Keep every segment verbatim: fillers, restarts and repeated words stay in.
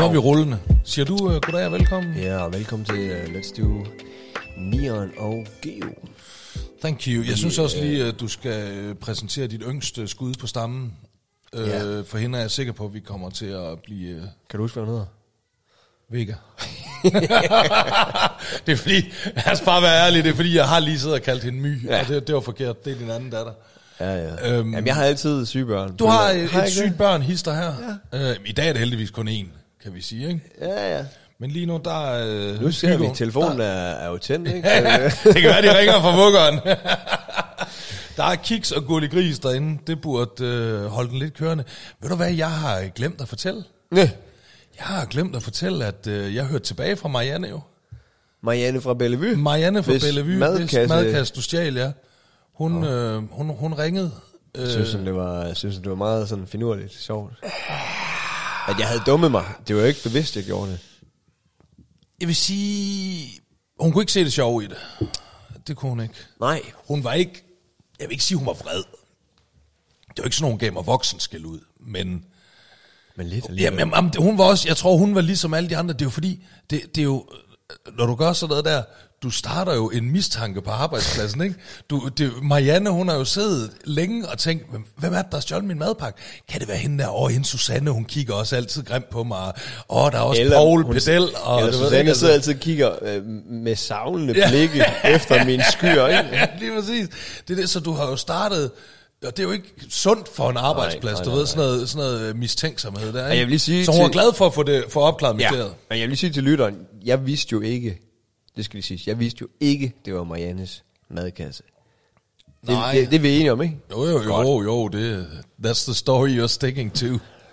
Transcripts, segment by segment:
er vi rullende. Siger du uh, goddag og velkommen? Ja, og velkommen til uh, Let's Do Neon og Geo. Thank you. Jeg synes også lige, at du skal præsentere dit yngste skud på stammen. Yeah. Uh, for hende er jeg sikker på, at vi kommer til at blive... Uh, kan du huske, hvad hun hedder? Vega. Det er fordi, lad os bare være ærlig, det er fordi, jeg har lige siddet og kaldt hende My, ja. Og det, det var forkert, det er din anden datter. Ja, ja. Øhm, Jamen, jeg har altid syge børn. Du har et, et sygt børn, hister her. Ja. Øh, I dag er det heldigvis kun én, kan vi sige, ikke? Ja, ja. Men lige nu, der er... Nu ser vi, at telefonen der... er, er jo tændt, ikke? Det kan være, de ringer fra vuggeren. Der er kiks og gullig gris derinde. Det burde øh, holde den lidt kørende. Ved du hvad, jeg har glemt at fortælle? Nej. Jeg har glemt at fortælle, at øh, jeg hørte tilbage fra Marianne jo. Marianne fra Bellevue? Marianne fra Bellevue. Madkasse. Madkasse, du stjal, ja. Hun, oh. øh, hun, hun ringede. Jeg synes, øh, det var, jeg synes, det var meget sådan finurligt sjovt. At jeg havde dummet mig. Det var jo ikke bevidst, jeg gjorde det. Jeg vil sige, hun kunne ikke se det sjove i det. Det kunne hun ikke. Nej. Hun var ikke, jeg vil ikke sige, hun var vred. Det var ikke sådan, hun gav mig voksenskæld ud, men... Men lidt alligevel. Jamen, hun var også, jeg tror, hun var ligesom alle de andre. Det er jo fordi, det, det er jo, når du gør sådan noget der, du starter jo en mistanke på arbejdspladsen, ikke? Du, det, Marianne, hun har jo siddet længe og tænkt, hvem er det, der har stjålet min madpakke? Kan det være hende der? Åh, hende Susanne, hun kigger også altid grimt på mig. Åh, der er også eller, Paul Pedel. Og eller Susanne ved, sidder altid og kigger øh, med savlende ja. blikke efter min skyer, ikke? Ja, lige præcis. Det er det, så du har jo startet... Og det er jo ikke sundt for en arbejdsplads, nej, nej, du ved, sådan noget, sådan noget mistænksomhed der, ikke? Jeg vil sige så hun var glad for at få det for opklaret mysteriet. Ja, men jeg vil lige sige til lytteren, jeg vidste jo ikke, det skal vi sige, jeg vidste jo ikke, det var Mariannes madkasse. Det, nej. Det, det, det er vi enige om, ikke? Jo, jo, jo, jo, jo det, that's the story you're sticking to.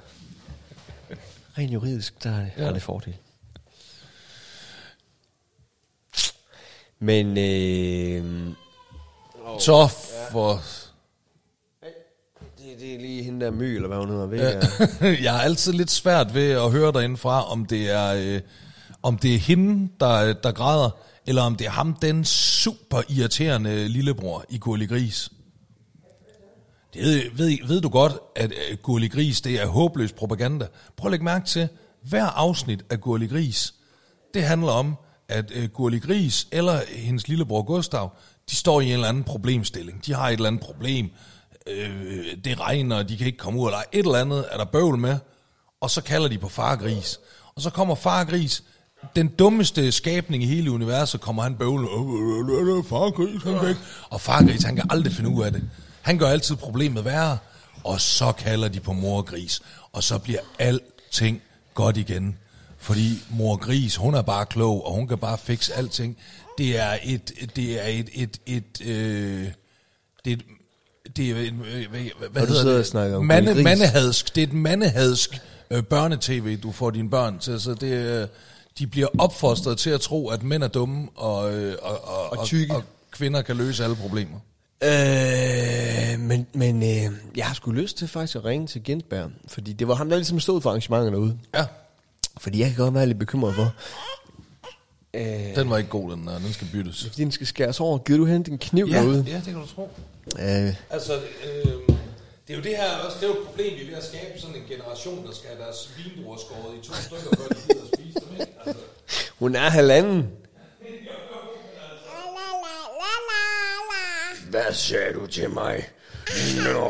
Rent juridisk, der er, ja. er det fordel. Men, øh... så for... Det er lige hende der My, eller hvad hun hedder. Ved ja. Jeg har altid lidt svært ved at høre derindefra, om det er, øh, om det er hende, der, der græder, eller om det er ham, den super irriterende lillebror i Gurli Gris. Det ved, ved du godt, at Gurli Gris, det er håbløs propaganda. Prøv at lægge mærke til, hver afsnit af Gurli Gris, det handler om, at øh, Gurli Gris eller hendes lillebror Gustav, de står i en eller anden problemstilling. De har et eller andet problem. Øh, det regner, de kan ikke komme ud, eller et eller andet er der bøvl med, og så kalder de på Far Gris. Og så kommer Far Gris, den dummeste skabning i hele universet, kommer han bøvl, Far Gris, han kan ikke. Og Far Gris, han kan aldrig finde ud af det. Han gør altid problemet værre, og så kalder de på Mor Gris, og så bliver alting godt igen. Fordi Mor Gris, hun er bare klog, og hun kan bare fikse alting. Det er et, det er et, et, et, øh, det er et, det er hvad, hvad hedder det? Mande, mandehadsk. Det er et mandehadsk øh, børnetv, du får dine børn til. Så det, øh, de bliver opfostret til at tro, at mænd er dumme, og, øh, og, og, og, og kvinder kan løse alle problemer. Øh, men men øh, jeg har sgu lyst til faktisk at ringe til Gintberg, fordi det var ham, der ligesom stod for arrangementet derude. Ja. Fordi jeg kan godt være lidt bekymret for. Øh, den var ikke god, den der. Den skal byttes. Fordi den skal skæres over. Gider du hen din kniv ja, derude? Ja, det kan du tro. Øh. Altså, øh, det er jo det her også, det er jo et problem, vi er ved at skabe sådan en generation, der skal have deres vindruer skåret i to stykker, før de gider at spise dem, ikke? Altså. Hun er halvanden. Hvad sagde du til mig? Nå.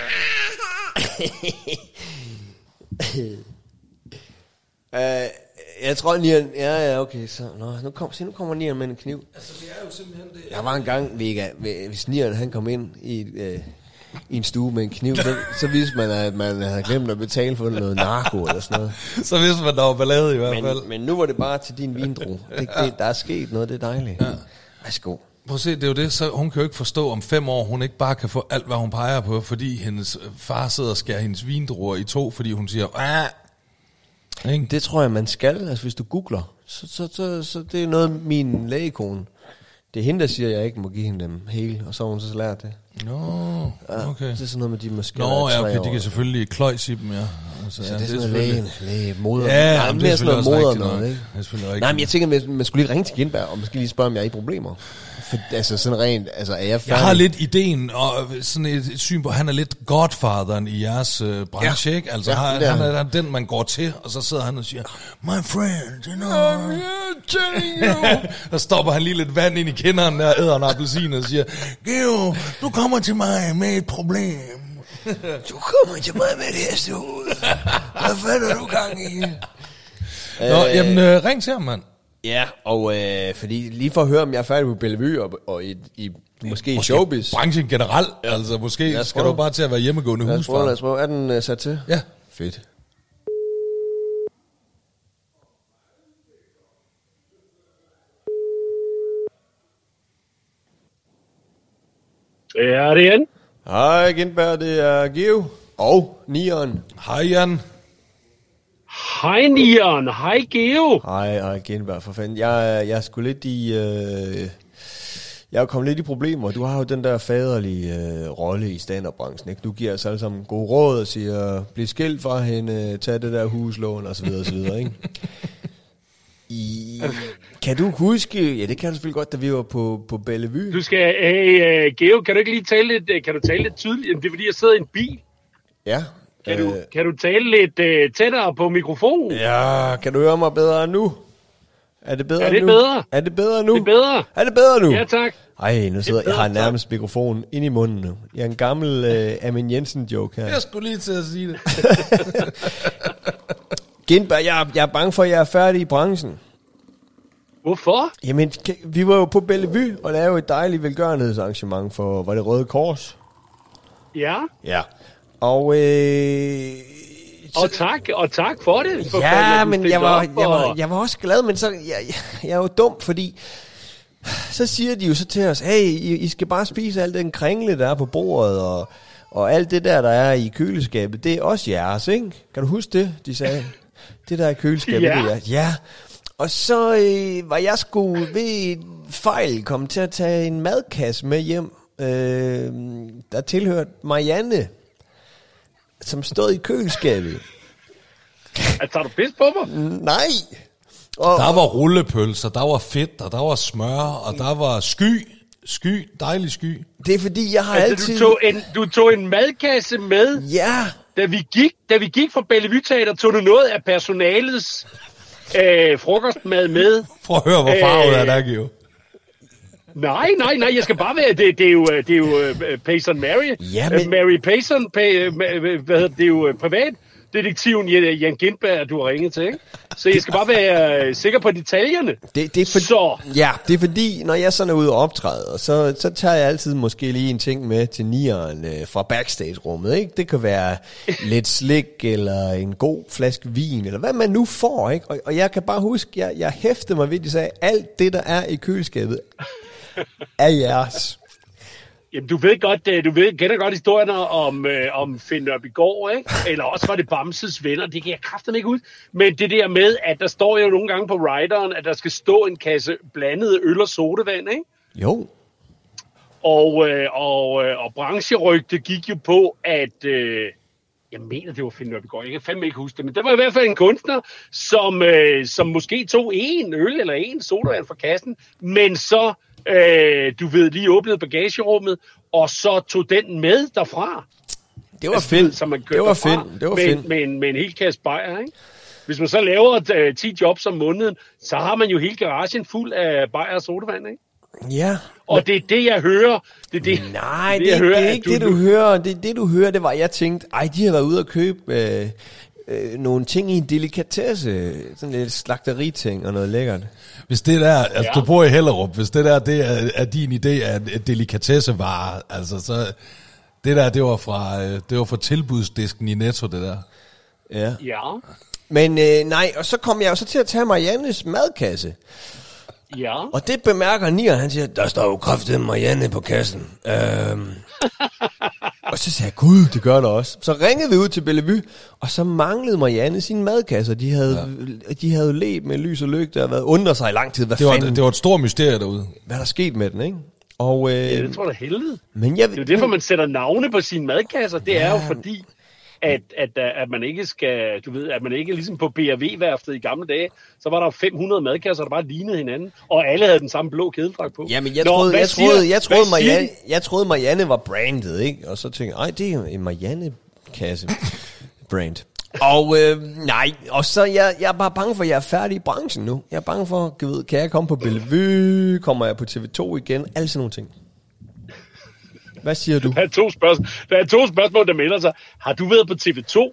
øh, jeg tror, Nian... Ja, ja, okay, så... Nå, nu, kom, se, nu kommer Nian med en kniv. Altså, det er jo simpelthen det... Der var en gang, Vega, hvis Nian, han kom ind i, øh, i en stue med en kniv, så, så vidste man, at man havde glemt at betale for noget narko eller sådan noget. Så vidste man, der var ballade i hvert men, fald. Men nu var det bare til din vindrue. Det, det, der er sket noget, det er dejligt. Ja. Værsgo. Prøv at se, det er jo det, så hun kan jo ikke forstå om fem år, hun ikke bare kan få alt, hvad hun peger på, fordi hendes far sidder og skærer hendes vindruer i to, fordi hun siger, ah. Det tror jeg, man skal. Altså, hvis du googler, så, så, så, så det er noget, min lægekone. Det er hende, der siger, at jeg ikke må give hende dem hele, og så har hun så lært det. Nå, okay. Ja, det er sådan noget med, de måske... Nå, ja, okay, de kan selvfølgelig kløjs i dem, ja. Så, så ja, det er det sådan noget læge, læge, moder. Ja, Nej, jamen, mere det er sådan noget selvfølgelig moder også noget, rigtigt ikke? nok. Det er selvfølgelig rigtigt. Nej, men jeg tænker, man, man skulle lige ringe til Gindberg, og måske lige spørge, om jeg er i problemer. For, altså sådan rent, altså er jeg færdig? Jeg har lidt ideen, og sådan et, et syn på, han er lidt godfatheren i jeres øh, branche, ja. Ikke? Altså, Ja, han, det er han han. er den, man går til, og så sidder han og siger, my friend, you know, I'm telling you. Og stopper han lige lidt vand ind i kinderen, der æder en appelsin og siger, Geo, du kommer til mig med et problem. Du kommer til mig med et hestehoved. Hvad fanden er du gang i? Nå, øh, jamen, øh, ring til ham, mand. Ja, og øh, fordi lige for at høre, om jeg er færdig på Bellevue, og, og i, i måske i showbiz. Branchen generelt, ja. Altså måske skal du bare til at være hjemmegående lad os prøve, husfar. lad os prøve. Er den uh, sat til? Ja. Fedt. Ja, det er igen. Hej Gindberg, det er Geo og Nieren. Hej, Jan. Hej Nieren, hej Geo. Hej, hej Gindberg, for fanden. Jeg, jeg er sgu lidt i... Øh, jeg er kommet lidt i problemer. Du har jo den der faderlige øh, rolle i stand-up-branchen, ikke? Du giver os alle sammen gode råd og siger, bliv skilt fra hende, tag det der huslån og så videre og så videre, ikke? I, kan du huske, ja det kan du selvfølgelig godt, da vi var på, på Bellevue. Du skal, hey, uh, Geo, kan du ikke lige tale lidt, uh, kan du tale lidt tydeligt? Det er fordi, jeg sidder i en bil. Ja. Kan, øh, du, kan du tale lidt uh, tættere på mikrofonen? Ja, kan du høre mig bedre nu? Er det bedre nu? Er det nu? bedre? Er det bedre nu? Det er bedre. Er det bedre nu? Ja, tak. Ej, nu sidder bedre, jeg har nærmest mikrofonen ind i munden nu. Jeg er en gammel uh, Amin Jensen-joke her. Jeg skulle lige til at sige det. Gindberg, jeg, jeg er bange for, at jeg er færdig i branchen. Hvorfor? Jamen, vi var jo på Bellevue og lavede et dejligt velgørenhedsarrangement for, var det Røde Kors? Ja. Ja. Og, øh, Og tak, og tak for det. For ja, fanden, at du men stillede jeg var, op, jeg, var, og- jeg var også glad, men så, jeg, jeg, jeg er jo dum, fordi så siger de jo så til os, hey, I, I skal bare spise alt den kringle, der er på bordet, og, og alt det der, der er i køleskabet, det er også jeres, ikke? Kan du huske det, de sagde? Det der er i køleskabet, Ja. det er jeres. Ja. Og så øh, var jeg sgu ved en fejl kommet til at tage en madkasse med hjem, øh, der tilhørte Marianne, som stod i køleskabet. Altså, tager du pis på mig? Nej! Og, Der var rullepølser, der var fedt, og der var smør, og der var sky. Sky, dejlig sky. det er fordi, jeg har Altså, altid... du tog, en, du tog en madkasse med. Ja! Da vi gik, da vi gik fra Bellevue Teater, tog du noget af personalets øh, frokostmad med. Prøv at høre, hvor farvet Øh, er der, Geo. Nej, nej, nej, jeg skal bare være, det, det er jo, det er jo uh, Payson Mary. Ja, men- Uh, Mary Payson, pay, uh, hvad hedder det, det er jo uh, privatdetektiven Jan Jan Gindberg, du har ringet til, ikke? Så jeg skal bare være uh, sikker på detaljerne. Det, det er for, Så. Ja, det er fordi, når jeg sådan er ude og optræde, så, så tager jeg altid måske lige en ting med til nieren øh, fra backstage-rummet, ikke? Det kan være lidt slik, eller en god flaske vin, eller hvad man nu får, ikke? Og, og jeg kan bare huske, jeg, jeg hæftede mig ved, at de sagde, alt det, der er i køleskabet, er jeres. Jamen, du ved godt, uh, du ved, kender godt historierne om, uh, om Finn Nørbegaard, ikke? Eller også var det Bamses venner, det kan jeg kraftedeme ikke ud. Men det der med, at der står jo nogle gange på rideren, at der skal stå en kasse blandet øl og sodavand, ikke? Jo. Og, øh, og, øh, og brancherygte gik jo på, at... Øh, jeg mener, det var Finn Nørbegaard. Jeg kan fandme ikke huske det. Men der var i hvert fald en kunstner, som, øh, som måske tog en øl eller en sodavand fra kassen, men så, øh, du ved, lige åbnede bagagerummet, og så tog den med derfra. Det var Altså, fedt. som man Det køber var fra fedt. Det var med, fedt. med, en, med en hel kasse bajer, ikke? Hvis man så laver øh, ti jobs om måneden, så har man jo hele garagen fuld af bajer og sodavand, ikke? Ja. Og det er det, jeg hører. Det er det, Nej, det, jeg det, hører, det er at ikke det, du hører. Det, det, du hører, det var, jeg tænkte, ej, de har været ude og købe øh, øh, nogle ting i en delikatesse. Sådan lidt slagteriting og noget lækkert. Hvis det der, altså Ja. du bor i Hellerup, hvis det der, det er, er din idé af en delikatessevare, altså så, det der, det var fra, øh, det var fra tilbudsdisken i Netto, det der. Ja. Ja, Men øh, nej, og så kom jeg jo så til at tage Mariannes madkasse. ja. Og det bemærker Nieren, han siger, der står jo kraftigt Marianne på kassen. Øhm. Og så sagde jeg, gud, det gør der også. Så ringede vi ud til Bellevue, og så manglede Marianne sin madkasse. De havde, ja. de havde ledt med lys og lygte og været undret sig i lang tid. Hvad, Det var, fanden, det var et stort mysterie derude. hvad er der sket med den, ikke? Og, øh, Ja, det tror jeg da helvede. men jeg, Det er jo derfor, man sætter navne på sine madkasser. Det er jo fordi, at, at, at man ikke skal, du ved, at man ikke ligesom på B og V-værftet i gamle dage, så var der fem hundrede madkasser, der bare lignede hinanden, og alle havde den samme blå kædedragt på. Jamen, jeg troede, Nå, jeg, siger, troede, jeg, troede, Marianne, jeg troede, Marianne var brandet, ikke? Og så tænkte jeg, ej, det er en Marianne-kasse brand. Og øh, nej, og så jeg, jeg er bare bange for, at jeg er færdig i branchen nu. Jeg er bange for, du ved, kan jeg komme på Bellevue, kommer jeg på T V to igen, alle sådan nogle ting. Hvad siger du? Der er to spørgsmål, der, er to spørgsmål, der melder sig. Har du været på T V to?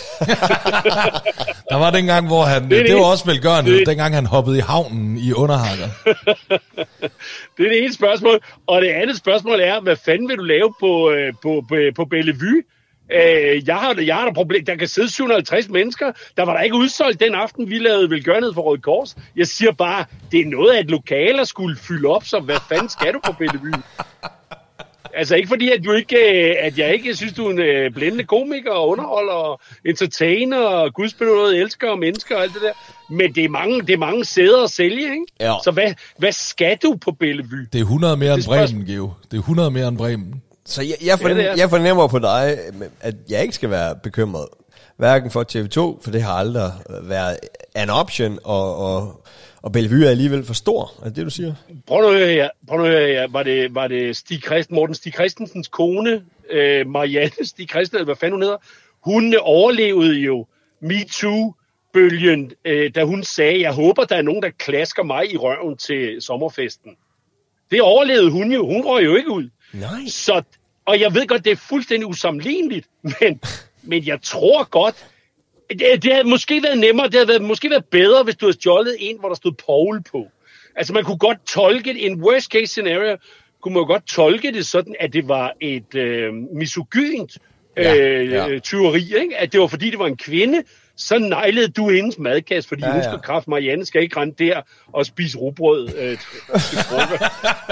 Der var den gang, hvor han, det, det, det var også velgørende, det, dengang han hoppede i havnen i underhakker. Det er det ene spørgsmål. Og det andet spørgsmål er, hvad fanden vil du lave på, på, på, på Bellevue? Øh, jeg har jeg har et problem. Der kan sidde syv hundrede og halvtreds mennesker. Der var der ikke udsolgt den aften, vi lavede velgørenhed for Røde Kors. Jeg siger bare, det er noget af et lokale, der skulle fylde op, så hvad fanden skal du på Bellevue? Altså ikke fordi, at, du ikke, at jeg ikke synes, du er en blændende komiker og underholder og entertainer og gudsbenådet elsker og mennesker og alt det der. Men det er mange, det er mange sæder at sælge, ikke? Ja. Så hvad, hvad skal du på Bellevue? Det er hundrede mere end Bremen, Geo. Det er hundrede mere end Bremen. Så jeg, jeg, fornem, ja, jeg fornemmer på dig, at jeg ikke skal være bekymret. Hverken for T V to, for det har aldrig været an option, og, og, og Bellevue er alligevel for stor. Er det det, du siger? Prøv nu at høre her. Prøv nu at høre her. Var det, var det Stig Christen, Morten Stig Christensens kone, øh, Marianne Stig Christen, eller hvad fanden hun hedder? Hun overlevede jo MeToo-bølgen, øh, da hun sagde, jeg håber, der er nogen, der klasker mig i røven til sommerfesten. Det overlevede hun jo. Hun røg jo ikke ud. Nej. Så, og jeg ved godt, det er fuldstændig usammenligneligt, men, men jeg tror godt, det, det havde måske været nemmere, det havde været, måske været bedre, hvis du havde stjålet en, hvor der stod Paul på. Altså man kunne godt tolke det, en worst case scenario, kunne man jo godt tolke det sådan, at det var et øh, misogynt øh, ja, ja. tyveri, ikke? At det var fordi, det var en kvinde, så nejlede du hendes madkasse, fordi ja, hun skal ja. kraft, Marianne skal ikke rende der og spise rugbrød øh, til frokost.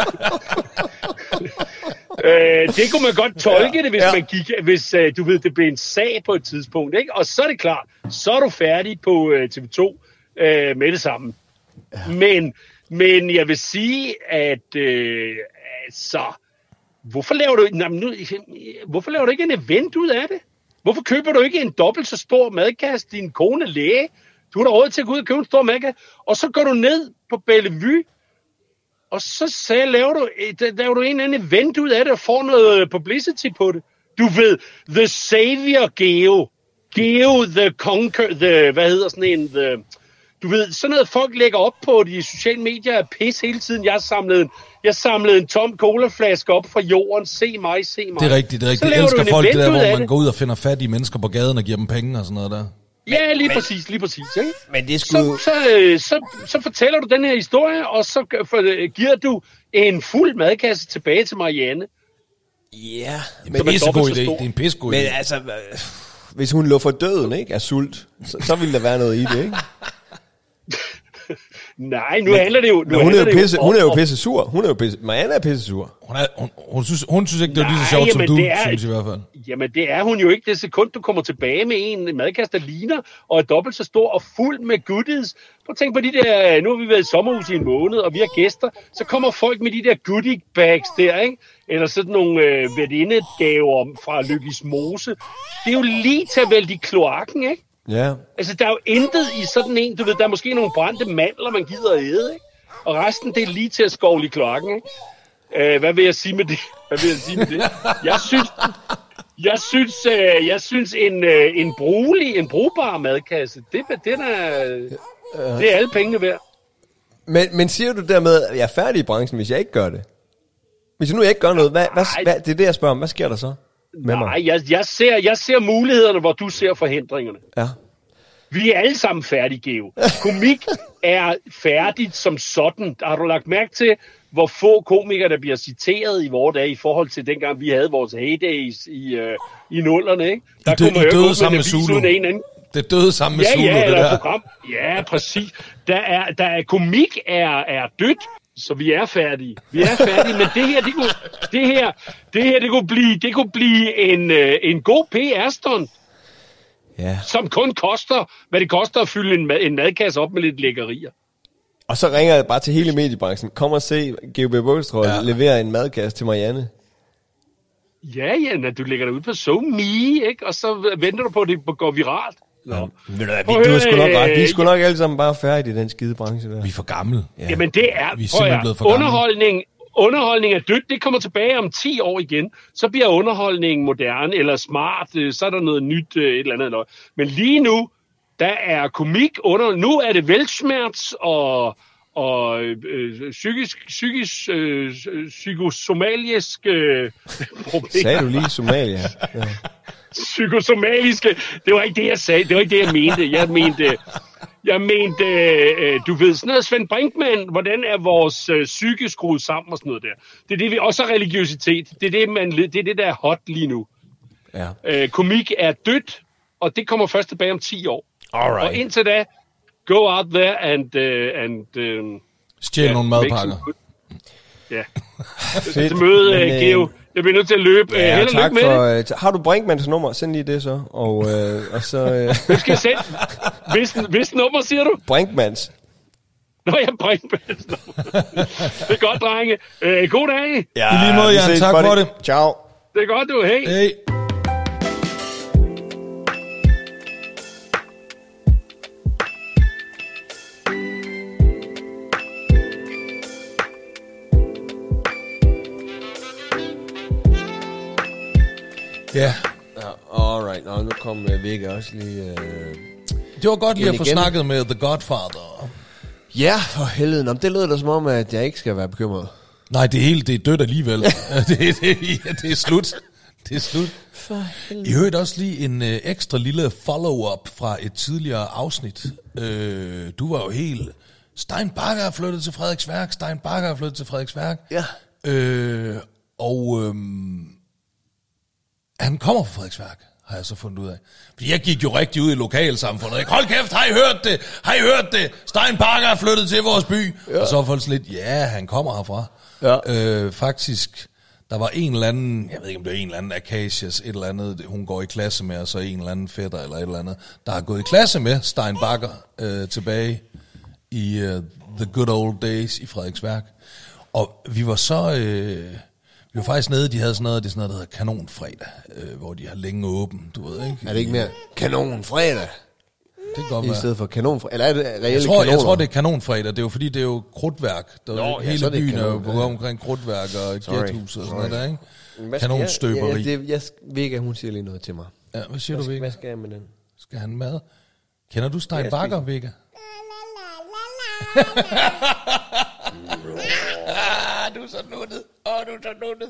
øh, det kunne man godt tolke ja, det, hvis ja. man gik, hvis øh, du ved, det blev en sag på et tidspunkt, ikke? Og så er det klart, så er du færdig på øh, T V to øh, med det samme. Ja. Men, men jeg vil sige, at øh, altså, hvorfor laver du, nej, nu, hvorfor laver du ikke en event ud af det? Hvorfor køber du ikke en dobbelt så stor madkasse, din kone læge? Du har da råd til at gå ud og købe en stor madkasse, og så går du ned på Bellevue, og så sagde, laver, du, laver du en eller anden event ud af det, og får noget publicity på det. Du ved, The Savior Geo. Geo the Conquer, the, hvad hedder sådan en, the, du ved, sådan noget folk lægger op på de sociale medier er pis hele tiden. Jeg samlede en, jeg samlede en tom colaflaske op fra jorden. Se mig, se mig. Det er rigtigt, det er rigtigt. Jeg elsker folk det der, hvor man går ud og finder fattige mennesker på gaden og giver dem penge og sådan noget der. Ja, lige men, præcis, lige præcis. Ikke? Men det skulle... så, så, så, så fortæller du den her historie, og så giver du en fuld madkasse tilbage til Marianne. Ja, men det er en pissegod idé. Det er en pissegod idé. Men altså, hvis hun lå for døden, ikke, af sult, så, så ville der være noget i det, ikke? Nej, nu men, handler det jo... Nu hun, er jo pisse, jo hun er jo pisse sur. Hun er jo pisse... Marianne er pisse sur. Hun, er, hun, hun, synes, hun synes ikke, det er lige så sjovt, som du er, synes i hvert fald. Jamen, det er hun jo ikke. Det sekund, du kommer tilbage med en madkasse, der ligner, og er dobbelt så stor og fuld med goodies. Prøv at tænke på de der... Nu har vi været i sommerhus i en måned, og vi har gæster. Så kommer folk med de der goodie bags der, ikke? Eller sådan nogle øh, værtindegaver fra Lykkes Mose. Det er jo lige til at vælge i kloakken, ikke? Ja. Altså, der er jo intet i sådan en, du ved, der er måske nogle brændte mandler, man gider at æde, ikke? Og resten, det er lige til at skovle i kloakken, ikke? Uh, hvad vil jeg sige med det? Hvad vil jeg sige med det? Jeg synes, jeg synes, uh, jeg synes en, uh, en brugelig, en brugbar madkasse, det, det, er, det er alle pengene værd. Men, men siger du dermed, at jeg er færdig i branchen, hvis jeg ikke gør det? Hvis jeg nu ikke gør noget, hvad, hvad, hvad, det er det, jeg spørger om. Hvad sker der så? Nej, jeg, jeg, ser, jeg ser mulighederne, hvor du ser forhindringerne. Ja. Vi er alle sammen færdige, Geo. Komik er færdigt som sådan. Har du lagt mærke til, hvor få komikere, der bliver citeret i vores dage, i forhold til dengang, vi havde vores heydays i, øh, i nullerne, ikke? Der I dø, kunne man jo døde sammen med Zulu. En anden... Det døde sammen med ja, Zulu, ja, det der. Program. Ja, præcis. Der er, der er komik er, er dødt. Så vi er færdige. Vi er færdige, men det her, det kunne, det her, det her, det kunne blive, det kunne blive en, øh, en god P R-stunt, ja. Som kun koster, hvad det koster at fylde en, en madkasse op med lidt lækkerier. Og så ringer jeg bare til hele mediebranchen. Kom og se G O B Bogstrøm ja. levere en madkasse til Marianne. Ja, ja, når du lægger dig ud på SoMe, ikke? Og så venter du på, at det går viralt. Ja. Ved du, hvad, vi, du er sgu nok ret. Vi er sgu nok alle sammen bare færdige i den skide branche der. Vi er for gamle. Ja. Jamen det er, vi er simpelthen blevet for gamle. Underholdning, underholdning er dødt, det kommer tilbage om ti år igen. Så bliver underholdningen moderne eller smart, så er der noget nyt, et eller andet. Men lige nu, der er komik under, nu er det velsmerts og... og øh, psykisk, psykisk, øh, psykosomalisk øh, problemer. Sagde du lige Somalia? Ja. Psykosomaliske, det var ikke det, jeg sagde, det var ikke det, jeg mente. Jeg mente, jeg mente øh, du ved, sådan noget Svend Brinkmann, hvordan er vores øh, psyke skruet sammen og sådan noget der. Det er det, vi også har religiøsitet. Det er det, man, det er det, der er hot lige nu. Ja. Øh, komik er dødt, og det kommer først tilbage om ti år. Alright. Og indtil da, go out there and... Uh, and uh, Stjæl yeah, nogle madpakker. Ja. Til møde, men, uh, Geo. Jeg bliver nødt til at løbe. Ja, uh, held og tak lykke med for, det. Har du Brinkmanns nummer? Send lige det så. Og, uh, og så... Uh... Hvem skal jeg sende? Hvis, hvis nummer, siger du? Brinkmanns. Nå, jeg Brinkmanns nummer. Det er godt, drenge. Uh, god dag. Ja, i lige måde, Jan. Tak buddy. For det. Ciao. Det er godt, du. Hej. Hej. Ja. Ja, alright. Nå, nu kom uh, Vigga også lige... Uh, det var godt lige at få igen. snakket med The Godfather. Ja, for helvede. Nå, det lyder da som om, at jeg ikke skal være bekymret. Nej, det er helt, det er dødt alligevel. det, det, det, det er slut. Det er slut. I hørte også lige en øh, ekstra lille follow-up fra et tidligere afsnit. Øh, du var jo helt... Stein Bagger er flyttet til Frederiksværk. Stein Bagger er flyttet til Frederiksværk. Ja. Øh, og... Øh, han kommer fra Frederiksværk, har jeg så fundet ud af. Fordi jeg gik jo rigtig ud i lokalsamfundet. Ikke? Hold kæft, har I hørt det? Har I hørt det? Stein Bagger er flyttet til vores by. Ja. Og så var folk lidt, ja, han kommer herfra. Ja. Øh, faktisk, der var en eller anden, jeg ved ikke om det er en eller anden Acacias, et eller andet, hun går i klasse med, og så en eller anden fætter eller et eller andet, der har gået i klasse med Stein Bagger øh, tilbage i uh, the good old days i Frederiksværk. Og vi var så... Øh, Vi var faktisk nede, de havde sådan noget, det er sådan noget, der hedder Kanonfredag, øh, hvor de har længe åben, du ved ikke. Er det ikke mere Kanonfredag? Det kan godt I være. I stedet for Kanonfredag, eller er det reelle jeg tror, kanoner? Jeg tror, det er Kanonfredag, det er jo fordi, det er jo krudtværk. Der Nå, hele ja, byen er jo kanon, på ja. omkring krudtværk og gæthus og sådan noget der, ikke? Kanonstøberi. Ja, ja, det, jeg, Vigga, hun siger lige noget til mig. Ja, hvad siger hvad, du, Vigga? Hvad skal jeg med den? Skal han mad? Kender du Stein Bagger, Vigga? Du er så nuttet. Åh, oh, du er så nuttet.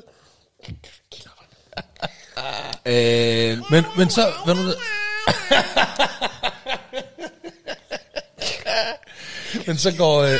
øh, men, men så... Hvad nu det? men så går... Øh...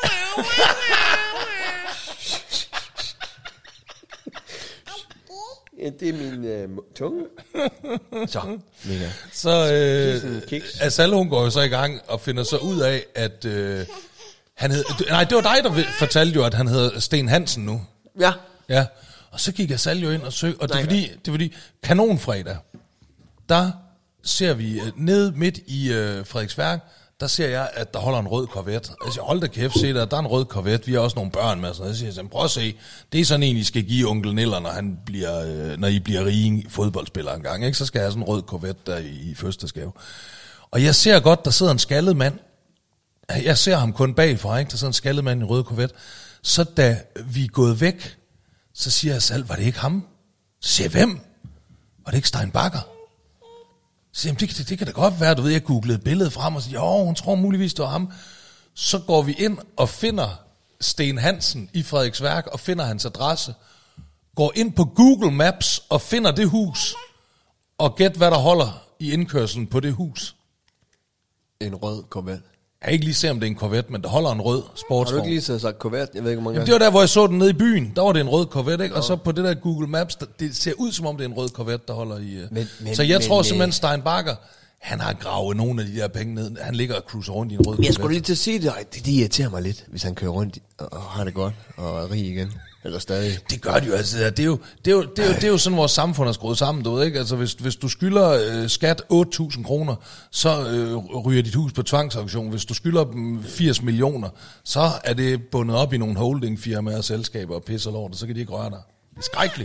ja, det er min øh, tunge. Så, Vigga. Så øh, Asal, hun går jo så i gang og finder så ud af, at... Øh, han hed, nej, det var dig, der fortalte jo, at han hedder Sten Hansen nu. Ja. Ja, og så gik Asal jo ind og søgte, og det er fordi, det er fordi Kanonfredag, der ser vi uh, ned midt i uh, Frederiksværk, der ser jeg, at der holder en rød Corvette. Jeg siger, hold da kæft, se der, der er en rød Corvette, vi har også nogle børn med. Så jeg siger, prøv at se, det er sådan en, I skal give onkel Niller, når, han bliver, uh, når I bliver rige fodboldspillere engang, ikke? Så skal jeg have sådan en rød Corvette der i, i fødselsdagsgave. Og jeg ser godt, der sidder en skaldet mand. Jeg ser ham kun bagfra, ikke? Der sidder en skaldet mand i en rød Corvette. Så da vi er gået væk, så siger jeg selv, var det ikke ham? Så siger jeg, hvem? Var det ikke Stein Bagger? Så siger jeg, det, det, det kan da godt være, du ved, jeg googlede billedet frem og siger, jo, hun tror muligvis, det var ham. Så går vi ind og finder Sten Hansen i Frederiksværk og finder hans adresse. Går ind på Google Maps og finder det hus. Og gæt, hvad der holder i indkørslen på det hus. En rød Corvette. Jeg kan ikke lige se, om det er en Corvette, men der holder en rød sportsvogn. Har du ikke lige så sagt Corvette? Jeg ved ikke, hvor mange Jamen, det var der, hvor jeg så den nede i byen. Der var det en rød Corvette, ikke? Og så på det der Google Maps, der, det ser ud som om, det er en rød Corvette, der holder i... Men, men, så jeg men, tror simpelthen, Stein Bagger, han har gravet nogle af de der penge ned. Han ligger og cruiser rundt i en rød Corvette. Jeg skulle lige til at sige det. Det, det irriterer mig lidt, hvis han kører rundt og har det godt og er rig igen. Eller stadig. Det gør de jo altså. Det er jo, det er jo, det er jo, det er jo sådan, vores samfund er skruet sammen, du ved, ikke? Altså, hvis, hvis du skylder øh, skat otte tusind kroner, så øh, ryger dit hus på tvangsauktion. Hvis du skylder dem firs millioner, så er det bundet op i nogle holdingfirmaer og selskaber og pisser lort, og så kan de ikke røre dig. Det er skrækkeligt.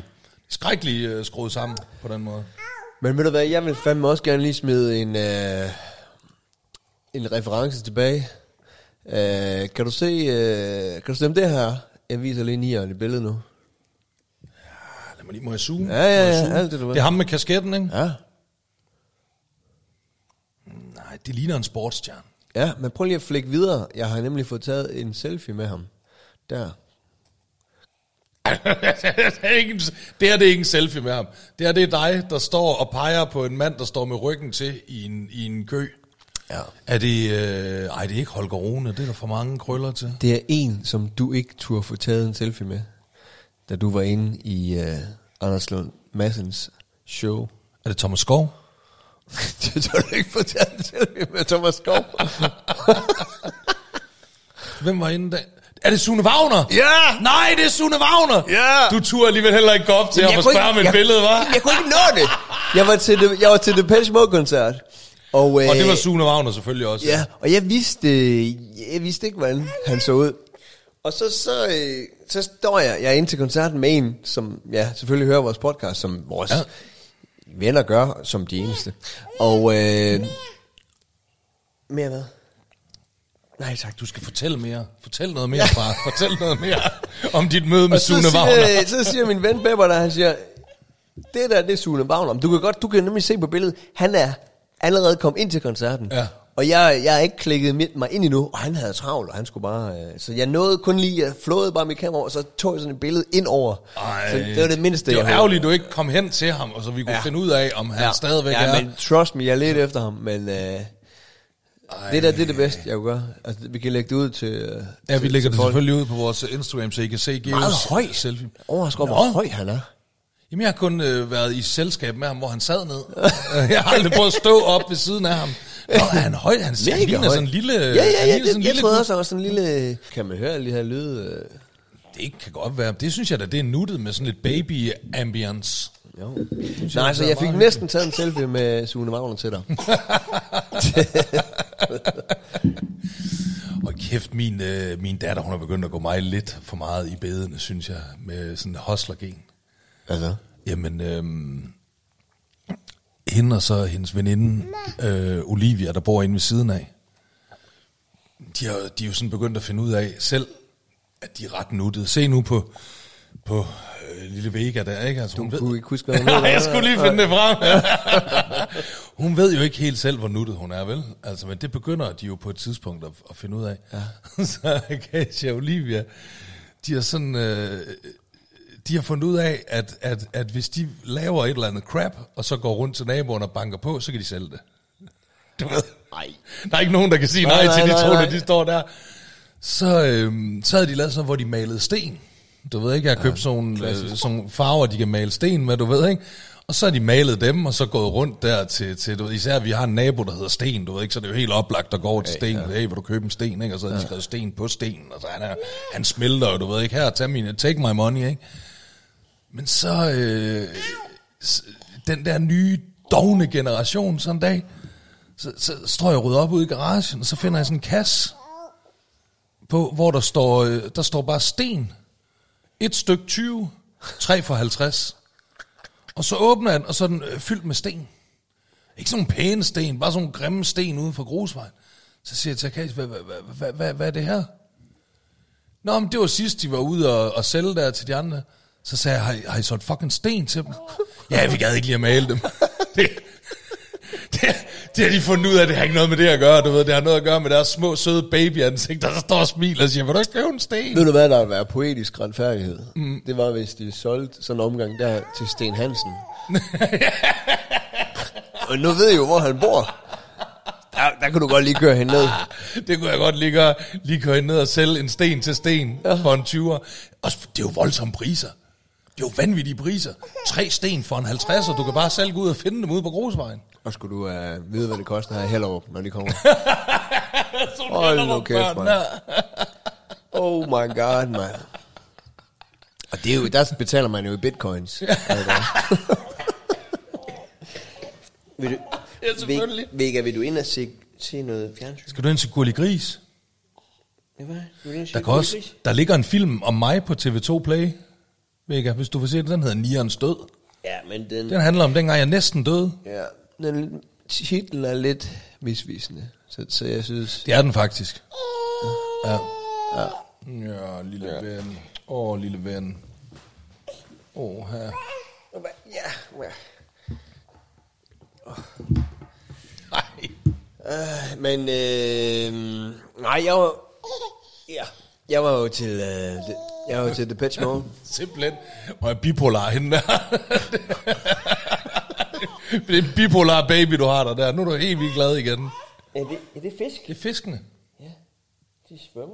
skrækkeligt uh, skruet sammen på den måde. Men ved du hvad, jeg vil fandme også gerne lige smide en, øh, en reference tilbage. Øh, kan du se, øh, kan du se om det her? Jeg viser lige nieren i billedet nu. Ja, lad mig lige, må jeg zoome? Ja, ja, ja, zoome? alt det du ved. Det er ham med kasketten, ikke? Ja. Nej, det ligner en sportsstjerne. Ja, men prøv lige at flække videre. Jeg har nemlig fået taget en selfie med ham. Der. det, er ikke en, det er det ikke en selfie med ham. Det er det er dig, der står og peger på en mand, der står med ryggen til i en, i en kø. Ja. Er det... Øh, ej, det er ikke Holger Rune. Det er der for mange krøller til. Det er en, som du ikke turde få taget en selfie med, da du var inde i uh, Anders Lund Madsens show. Er det Thomas Skov? Det turde du ikke få taget en selfie med Thomas Skov. Hvem var inde der? Er det Sune Wagner? Ja! Nej, det er Sune Wagner! Ja! Du turde alligevel heller ikke gå op til ham og spørge med et billede, hva'? Jeg kunne ikke nå det. Jeg var til det, jeg var til Depeche Mode-koncert. Og, øh, og det var Sune Wagner selvfølgelig også. Ja, og jeg vidste, jeg vidste ikke, hvordan han så ud. Og så, så, øh, så står jeg, jeg er inde til koncerten med en, som ja, selvfølgelig hører vores podcast, som vores ja. venner gør, som de eneste. Og... Øh, mere hvad? Nej tak, du skal fortælle mere. Fortæl noget mere, far. Fortæl noget mere om dit møde med og Sune så siger, Wagner. Så siger min ven Bepper, der han siger, det der, det er Sune Wagner. Du kan godt, du kan nemlig se på billedet, han er allerede kommet ind til koncerten. Ja. Og jeg, jeg er ikke klikket mig ind endnu, og han havde travlt, og han skulle bare... Øh, så jeg nåede kun lige, jeg flåede bare mit kamera, og så tog jeg sådan et billede ind over. Ej, så det var det mindste, det var jeg ærgerligt, du ikke kom hen til ham, og så vi kunne ja. finde ud af, om han ja. stadigvæk ja, er... Ja, men trust me, jeg ledte efter ham, men... Øh, det der, det er det bedste, jeg kunne gøre. Altså, vi kan lægge det ud til... Øh, ja, vi til, lægger til det selvfølgelig ud på vores Instagram, så I kan se Geos meget høj selfie. Overrasker hvor høj han er. Jamen, jeg har kun øh, været i selskab med ham, hvor han sad ned. Jeg har aldrig prøvet at stå op ved siden af ham. Nå, er han høj? Han ligner sådan en lille... Ja, ja, ja, det, sådan jeg lille troede også, også sådan en lille... Kan man høre alle de her lyde? Øh? Det kan godt være. Det synes jeg da, det er nuttet med sådan lidt baby-ambience. Jo. Nej, jeg, så jeg fik næsten taget en selfie med Sune Wagner til dig. Og kæft, min, øh, min datter, hun har begyndt at gå mig lidt for meget i bedene, synes jeg, med sådan en hostlergen. Altså? Jamen, øh, hende og så hendes veninde, øh, Olivia, der bor inde ved siden af, de har, de er jo sådan begyndt at finde ud af selv, at de er ret nuttede. Se nu på, på øh, lille Vega der, ikke? Altså, du hun ved, kunne ikke huske, hvad hun ved. Nej, jeg skulle lige finde det frem. Hun ved jo ikke helt selv, hvor nuttet hun er, vel? Altså, men det begynder de jo på et tidspunkt at, at finde ud af. Ja. Så Kasia og Olivia, de har sådan... Øh, de har fundet ud af, at, at, at hvis de laver et eller andet crap, og så går rundt til naboerne og banker på, så kan de sælge det. Du ved? Nej. Der er ikke nogen, der kan sige nej, nej til de to, når de står der. Så, øhm, så havde de lavet sådan, hvor de malede sten. Du ved ikke, jeg har købt ja, sådan, øh, sådan farver, de kan male sten med, du ved ikke. Og så har de malet dem, og så gået rundt der til, til du ved, især vi har en nabo, der hedder Sten, du ved ikke, så det er jo helt oplagt, der går til Sten. Ja. Hey, vil du købe en sten, ikke? Og så har de skrevet sten på sten, og så han, er, han smelter jo, du ved ikke, her, tag mine, take my money, ikke? Men så, øh, den der nye, dovne generation, sådan en dag, så, så står jeg og rydder op ude i garagen, og så finder jeg sådan en kasse, på, hvor der står, øh, der står bare sten. Et stykke tyve, tre for halvtreds. Og så åbner jeg den, og så er den øh, fyldt med sten. Ikke sådan nogle pæne sten, bare sådan nogle grimme sten uden for grusvejen. Så siger jeg til Kasia, hvad, hvad, hvad, hvad, hvad er det her? Nå, men det var sidst, de var ude og, og sælge der til de andre. Så sagde jeg, har I, har I solgt fucking sten til dem? Ja, vi gad ikke lige at male dem. det, det, det har de fundet ud af, det har ikke noget med det at gøre, du ved. Det har noget at gøre med deres små, søde babyansigter, der står og smiler og siger, vil du ikke købe en sten? Ved du hvad, der vil være poetisk retfærdighed? Mm. Det var, hvis de solgte sådan en omgang der til Sten Hansen. Og nu ved I jo, hvor han bor. Der, der kan du godt lige køre hen ned. Det kunne jeg godt lige gøre, lige køre hen ned og sælge en sten til sten ja. For en tyver. Og det er jo voldsomme priser. Det er jo vanvittige priser. Tre sten for en halvtredser. Du kan bare selv gå ud og finde dem ude på grusvejen. Og skulle du uh, vide, hvad det koster her i Hellerup, når de kommer. Hold nu kæft, man. Oh my god, man. Og det er jo, der betaler man jo i bitcoins. Vil du, ja, selvfølgelig. Vega, vil du ind og se, se noget fjernsyn? Skal du ind til Gurli Gris? Ja, hvad? Vil du ind og se der, også, der ligger en film om mig på T V to Play. Vega, hvis du vil se det, den hedder Nierens død. Ja, men den... Den handler om dengang jeg næsten døde. Ja, den titlen er lidt misvisende, så, så jeg synes... Det er den faktisk. Ja. Ja. Ja, lille ja. ven. Åh, oh, lille ven. Åh, oh, her. Ja, ja. Oh. Nej. Uh, men, øh, nej, jeg var... Ja, jeg var jo til... Øh, jeg var jo til Depeche Mode. Simpelthen. Og jeg bipolar hende der. Det er en bipolar baby, du har der der. Nu er du helt vildt glad igen. Er det, er det fisk? Det er fiskene. Ja, de svømmer.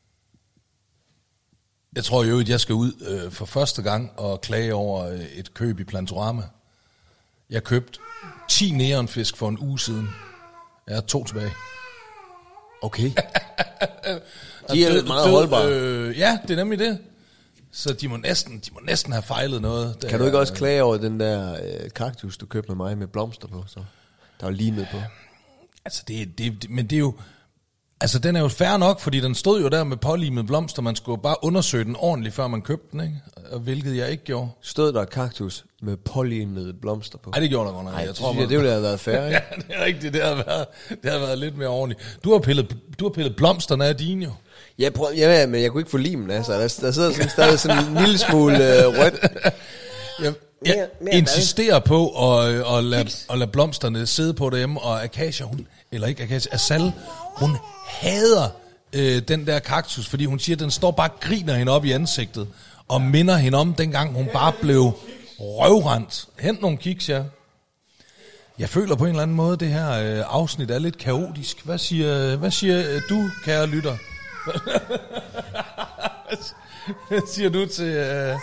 Jeg tror jo, at jeg skal ud øh, for første gang og klage over øh, et køb i Plantorama. Jeg købte ti neonfisk for en uge siden. Jeg har to tilbage. Okay. De er død, meget død, holdbare. Øh, ja, det er nemlig det. Så de må næsten, de må næsten have fejlet noget. Kan du ikke også klage over den der øh, kaktus, du købte med mig med blomster på? Så der var limet på. Altså, det, det, det, men det er jo... Altså, den er jo fair nok, fordi den stod jo der med pålimet blomster. Man skulle bare undersøge den ordentligt, før man købte den, ikke? Og hvilket jeg ikke gjorde. Stod der kaktus med pålimet blomster på? Nej, det gjorde der godt nok. Jeg tror, det, det ville have været fair, ikke? Ja, det er rigtigt. Det har været, det har været lidt mere ordentligt. Du har pillet, du har pillet blomsterne af dine, jo. Ja, prøv, ja, men jeg kunne ikke få limen, altså. Der, der sidder sådan, stadig sådan en lille smule øh, rødt. Jeg, jeg mere insisterer på at, at, lade, at lade blomsterne sidde på dem, og Akasia, hun, eller ikke Akasia, Asal, hun hader øh, den der kaktus, fordi hun siger, at den står bare og griner hende op i ansigtet, og minder hende om, dengang hun bare blev røvrendt. Hent nogle kiks, ja. Jeg føler på en eller anden måde, det her øh, afsnit er lidt kaotisk. Hvad siger, hvad siger du, kære lytter? Hvad siger du til... Øh...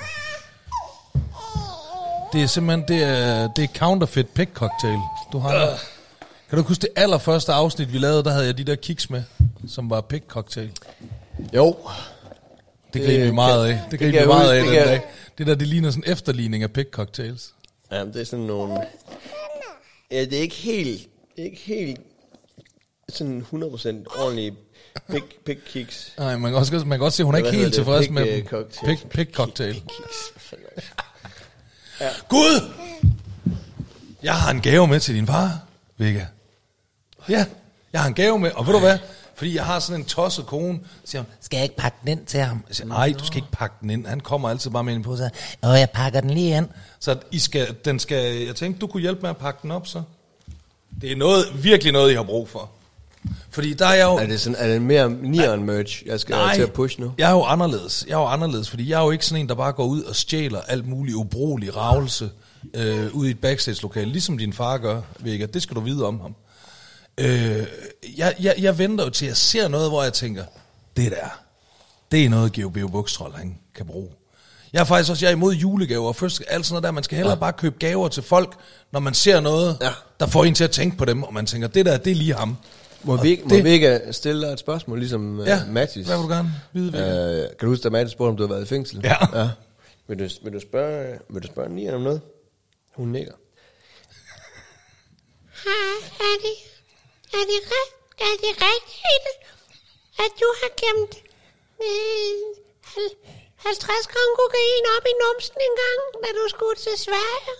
Det er simpelthen, det er, det er counterfeit pick cocktail, du har der. Kan du huske det allerførste afsnit, vi lavede, der havde jeg de der kiks med, som var pick cocktail? Jo. Det griner vi meget af. Det griner vi meget af den dag. Det der, det ligner sådan en efterligning af pick cocktails. Ja, det er sådan nogle... Ja, det er ikke helt... Det er ikke helt... Sådan hundrede procent ordentlige pick, pick kiks. Nej, man kan også, man kan også se, hun er ikke helt tilfreds med dem. Cocktail. Pick, pick cocktail. Ja. Gud! Jeg har en gave med til din far, Vega. Ja, jeg har en gave med, og ved du hvad? Fordi jeg har sådan en tosset kone, så siger hun, skal jeg ikke pakke den ind til ham? Jeg siger, nej, du skal ikke pakke den ind. Han kommer altid bare med en på, så åh, jeg pakker den lige ind. Så I skal, den skal, jeg tænkte, du kunne hjælpe med at pakke den op, så. Det er noget, virkelig noget, I har brug for. Fordi der er jeg jo... Er det, sådan, er det mere neon merch, jeg skal nej, til at push nu? Jeg er jo anderledes. Jeg er jo anderledes, fordi jeg er jo ikke sådan en, der bare går ud og stjæler alt muligt ubrugelig ravelse øh, ud i et backstage-lokale, ligesom din far gør, Vega. Det skal du vide om ham. Øh, jeg, jeg, jeg venter jo til, at jeg ser noget, hvor jeg tænker, det der, det er noget, Geo Beo Bukstrol, han kan bruge. Jeg er faktisk også jeg er imod julegaver, og først alt sådan noget der, man skal hellere ja. bare købe gaver til folk, når man ser noget, ja. der får en til at tænke på dem, og man tænker, det der, det er lige ham. Må vi, må vi ikke stille dig et spørgsmål, ligesom ja, uh, Mattis? Hvad vil du gerne vide? Uh, kan du huske, at Mattis spurgte, om du har været i fængsel? Ja. ja. Vil, du, vil du spørge, vil du spørge Nian om noget? Hun nikker. Er det, er det, er det rigtigt, at du har gemt øh, halvtreds gram kokain op i numsen en gang, da du skulle til Sverige?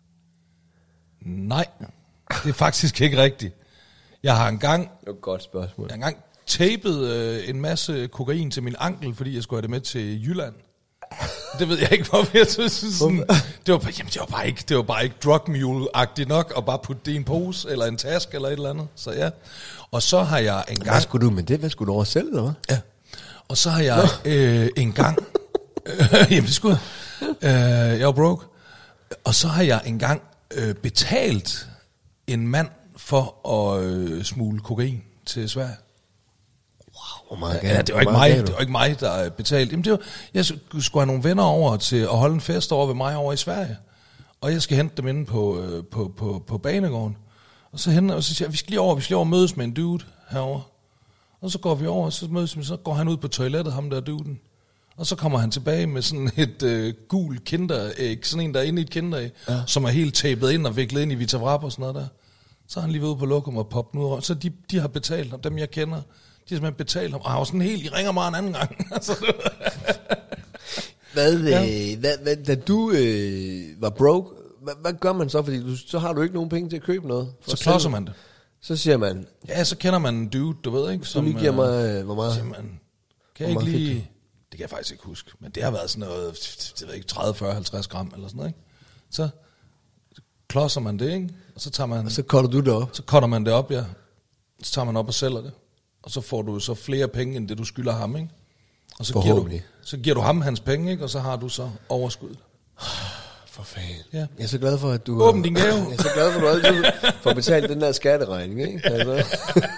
Nej, det er faktisk ikke rigtigt. Jeg har engang... Det var et godt spørgsmål. Jeg har engang tapet øh, en masse kokain til min ankel, fordi jeg skulle have det med til Jylland. Det ved jeg ikke, hvorfor jeg synes sådan... Det var, jamen, det var bare ikke, det var bare ikke drug mule-agtigt nok, at bare putte det i en pose, eller en taske, eller et eller andet. Så ja. Og så har jeg engang... Hvad skulle du med det? Hvad skulle du over selv, eller hvad? Ja. Og så har jeg øh, engang... Øh, jamen, det skulle jeg. Øh, jeg var broke. Og så har jeg engang øh, betalt en mand for at øh, smule kokain til Sverige. Wow, hvor meget ja, det var ikke mig, det var ikke mig, der betalte. Jamen, det var, jeg skulle have nogle venner over til at holde en fest over ved mig over i Sverige. Og jeg skal hente dem inde på, øh, på, på, på banegården. Og så henter, og så siger jeg, vi skal lige over, vi skal lige over og mødes med en dude herovre. Og så går vi over, og så mødes vi, så går han ud på toilettet, ham der duden. Og så kommer han tilbage med sådan et øh, gul kinderæg, sådan en, der er inde i et kinderæg, ja. som er helt tapet ind og viklet ind i Vitavrap og sådan noget der. Så har han lige været ude på lokum og poppet ud. Så de, de har betalt ham, dem jeg kender, de har simpelthen betalt ham. Og han var sådan helt, I ringer mig en anden gang. Hvad, Ja. øh, hvad, hvad, da du øh, var broke, hvad, hvad gør man så? Fordi du, så har du ikke nogen penge til at købe noget. Så klodser man det. Så siger man, Ja, så kender man en dude, du ved ikke, så som... lige giver øh, mig, øh, hvor meget? siger man, kan jeg Hvor ikke meget fik lige... Det kan jeg faktisk ikke huske, men det har været sådan noget, det ved jeg ikke, tredive, fyrre, halvtreds gram eller sådan noget, ikke? Så klodser man det, ikke? Og så tager man... Og så cutter du det op. Så cutter man det op, ja. Så tager man op og sælger det. Og så får du så flere penge, end det du skylder ham, ikke? Og så giver du, Forhåbentlig. så giver du ham hans penge, ikke? Og så har du så overskud. For fanden. Ja. Jeg er så glad for, at du... Åbn din gave. Jeg er så glad for, at du altid får betalt den der skatteregning, ikke? Altså.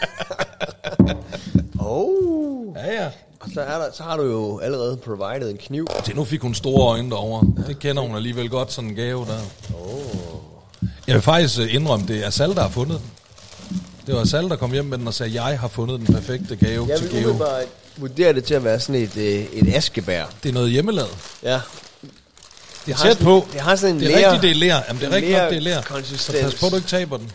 oh. Ja, ja. Og så, er der, så har du jo allerede provided en kniv. Se, nu fik hun store øjne derovre. Det kender hun alligevel godt, sådan en gave der. Oh. Jeg vil faktisk øh, indrømme, det er Sal, der har fundet den. Det var Sal, der kom hjem med den og sagde, jeg har fundet den perfekte gave Jeg til vil gave. umiddelbart vurdere det til at være sådan et, øh, et askebær. Det er noget hjemmelavet. Ja. Det er har tæt sådan- på. det har sådan en det er ler- rigtigt, det er lær. Jamen, det er en rigtigt nok, det er lær. Så ler-konsistens. pas på, du ikke taber den.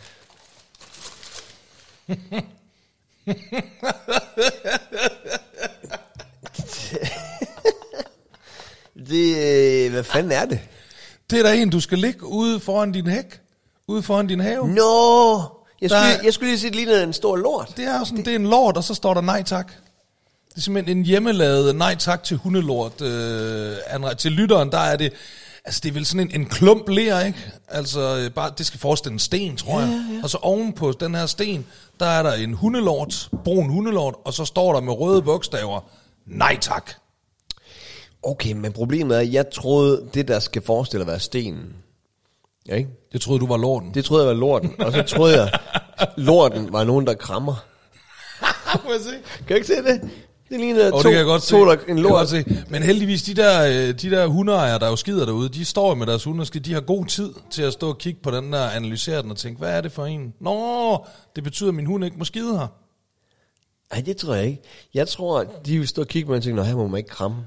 Det, øh, hvad fanden er det? Det er der en, du skal ligge ude foran din hæk. Ude foran din have. Nå! Jeg skulle, Der- jeg skulle lige sige, det lignede en stor lort. Det er jo sådan, det er en lort, og så står der nej tak. Det er simpelthen en hjemmelavet nej tak til hundelort. Øh, André. Til lytteren, der er det, altså det er vel sådan en, en klump ler, ikke? Altså øh, bare, det skal forestille en sten, tror jeg. Ja, ja. Og så ovenpå den her sten, der er der en hundelort, brun hundelort, og så står der med røde bogstaver, nej tak. Okay, men problemet er, at jeg troede, det der skal forestille at være stenen. Ja, ikke? Jeg troede, du var lorten. Det troede jeg var lorten. Og så troede jeg, lorten var nogen, der krammer. Må jeg se? Kan du ikke se det? Det ligner Og to, det kan jeg godt se. to der, en Det kan jeg lort. godt se. Men heldigvis, de der, øh, de der hundeejere, der jo skider derude, de står jo med deres hunde, og skal- de har god tid til at stå og kigge på den der, analysere den og tænke, hvad er det for en? Nå, det betyder, at min hund ikke må skide her. Nej, det tror jeg ikke. Jeg tror, at de vil stå og kigge på mig og tænke, nå, her må man ikke kramme.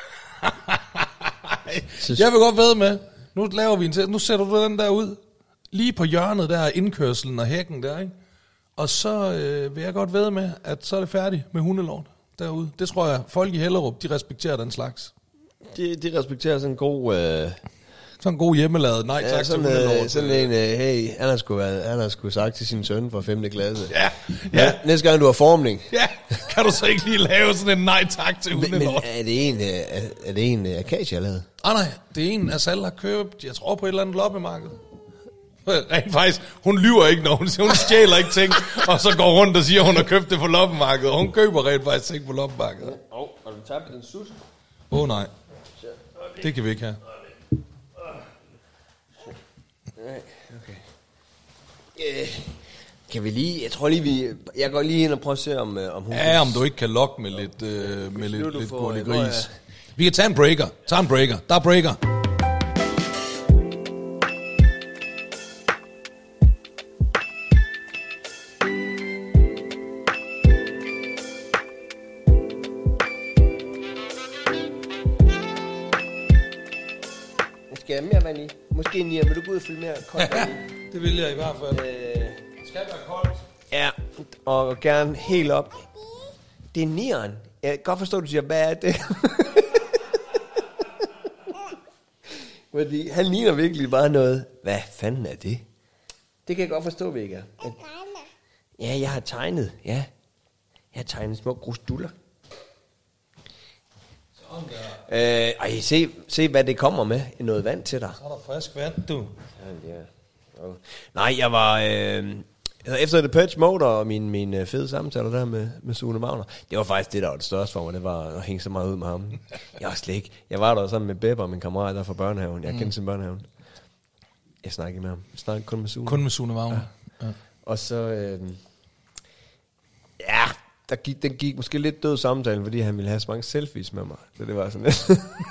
Så- Jeg vil godt ved med, nu laver vi en til, nu sætter du den der ud, lige på hjørnet der, indkørselen og hækken der, ikke? Og så øh, vil jeg godt ved med, at så er det færdigt med hundelort derude. Det tror jeg, folk i Hellerup, de respekterer den slags. De, de respekterer sådan en god... Øh, Sådan en god hjemmelavet, nej tak ja, til sådan, hundelort. øh, sådan en, øh, hey, han har, sgu, været- han har sgu sagt til sin søn fra femte klasse. Ja, Ja, ja, næste gang du har formning. ja. Kan du så ikke lige lave sådan en nej tak til Men, men hundelort? er det en, øh, er, er det en øh, akacia lavet? Ah, nej, det er en, af Sal har købt, jeg tror på et eller andet loppemarked. Rent faktisk, hun lyver ikke, når hun siger, hun stjæler ikke ting, og så går rundt og siger, hun har købt det på loppemarkedet, og hun køber rent faktisk ting på loppemarkedet. Åh, oh, har du tabt den sus? Åh oh, nej, det kan vi ikke have. Nej, okay. Øh, kan vi lige, jeg tror lige vi, jeg går lige ind og prøver at se om, øh, om hun... Ja, om du ikke kan lokke med lidt, øh, med Nu lidt, er du lidt på, gurlig øh, hvor gris. Vi kan tage en breaker. Tag en breaker. Der er breaker. Skal jeg have mere vand i? Måske en nier, vil du gå ud og fylde mere koldt vand i? Det vil jeg i hvert fald. Øh, Det skal være koldt. ja, og gerne helt op. Det er nieren. Jeg kan godt forstå, at du siger, hvad er det? Fordi han ligner virkelig bare noget. Hvad fanden er det? Det kan jeg godt forstå, Vega. At, ja, jeg har tegnet. Ja, jeg har tegnet små grusduller. Sådan der. Øh, ej, se, se, hvad det kommer med. Noget vand til dig. Så er der frisk vand, du. Ja, ja. Og- Nej, jeg var... Øh, efter Depeche Mode og min, min øh, fede samtaler der med, med Sune Magner, det var faktisk det, der var det største for mig, det var at hænge så meget ud med ham. Jeg var slet ikke... Jeg var der sammen med Bebber, min kammerat der fra børnehaven. Jeg kendte sin børnehaven. Jeg snakkede ikke med ham. Jeg snakkede kun med Sune. Kun med Sune Wagner. Ja. Og så... Øh, ja, der gik, den gik måske lidt død samtalen, fordi han ville have så mange selfies med mig. Så det var sådan lidt...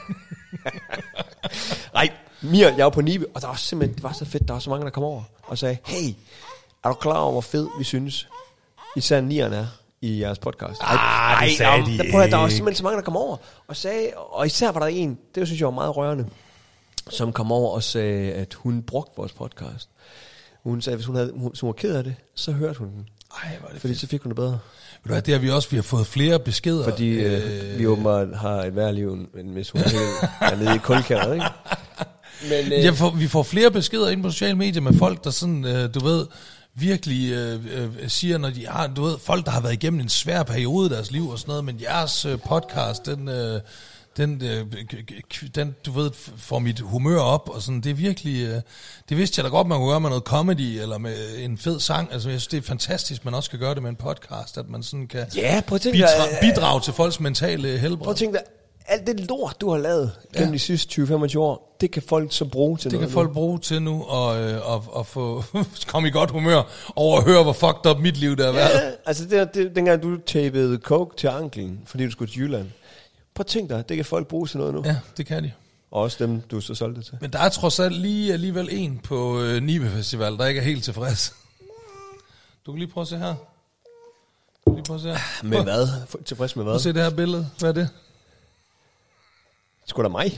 Nej, Mir, jeg var på Nibe, og der var simpelthen, det var så fedt, der var så mange, der kom over og sagde, hey, er du klar over, hvor fed vi synes, især nieren er i jeres podcast? Ah, det sagde der, de der, prøv at, der var ikke. simpelthen så mange, der kom over og sagde, og især var der en, det synes jeg var meget rørende, som kom over og sagde, at hun brugte vores podcast. Hun sagde, at hvis hun, havde, hun, hvis hun var ked af det, så hørte hun den. Ej, hvor er det fordi fedt. så fik hun det bedre. Ved du hvad, det har vi også, vi har fået flere beskeder. Fordi øh, vi åbenbart har et værre liv, end hvis hun er nede i kulkæret, ikke? Men, øh, ja, for, vi får flere beskeder ind på sociale medier med folk, der sådan, øh, du ved, virkelig øh, øh, siger, når de har, du ved, folk, der har været igennem en svær periode i deres liv og sådan noget, men jeres øh, podcast, den, øh, den, øh, den, du ved, får mit humør op, og sådan, det er virkelig, øh, det vidste jeg da godt, man kunne gøre med noget comedy, eller med en fed sang, altså jeg synes, det er fantastisk, man også kan gøre det med en podcast, at man sådan kan ja, prøv at tænke, bidra- bidrage til folks mentale helbred. Prøv at tænke dig, alt det lort, du har lavet gennem ja. de sidste tyve til femogtyve år, det kan folk så bruge til det noget. Det kan folk bruge til nu, og, øh, og, og få komme i godt humør over at høre, hvor fucked up mit liv der har været. Ja, altså det, det, dengang du tapede coke til anklen, fordi du skulle til Jylland. Prøv at tænke dig, det kan folk bruge til noget nu. Ja, det kan de. Og også dem, du så solgte det til. Men der er trods alt lige alligevel en på øh, Nibe Festival, der ikke er helt tilfreds. Du kan lige prøve at se her. Du kan lige prøve at se her. Med hvad? Tilfreds med hvad? Prøv at se det her billede. Hvad er det? Sgu da mig.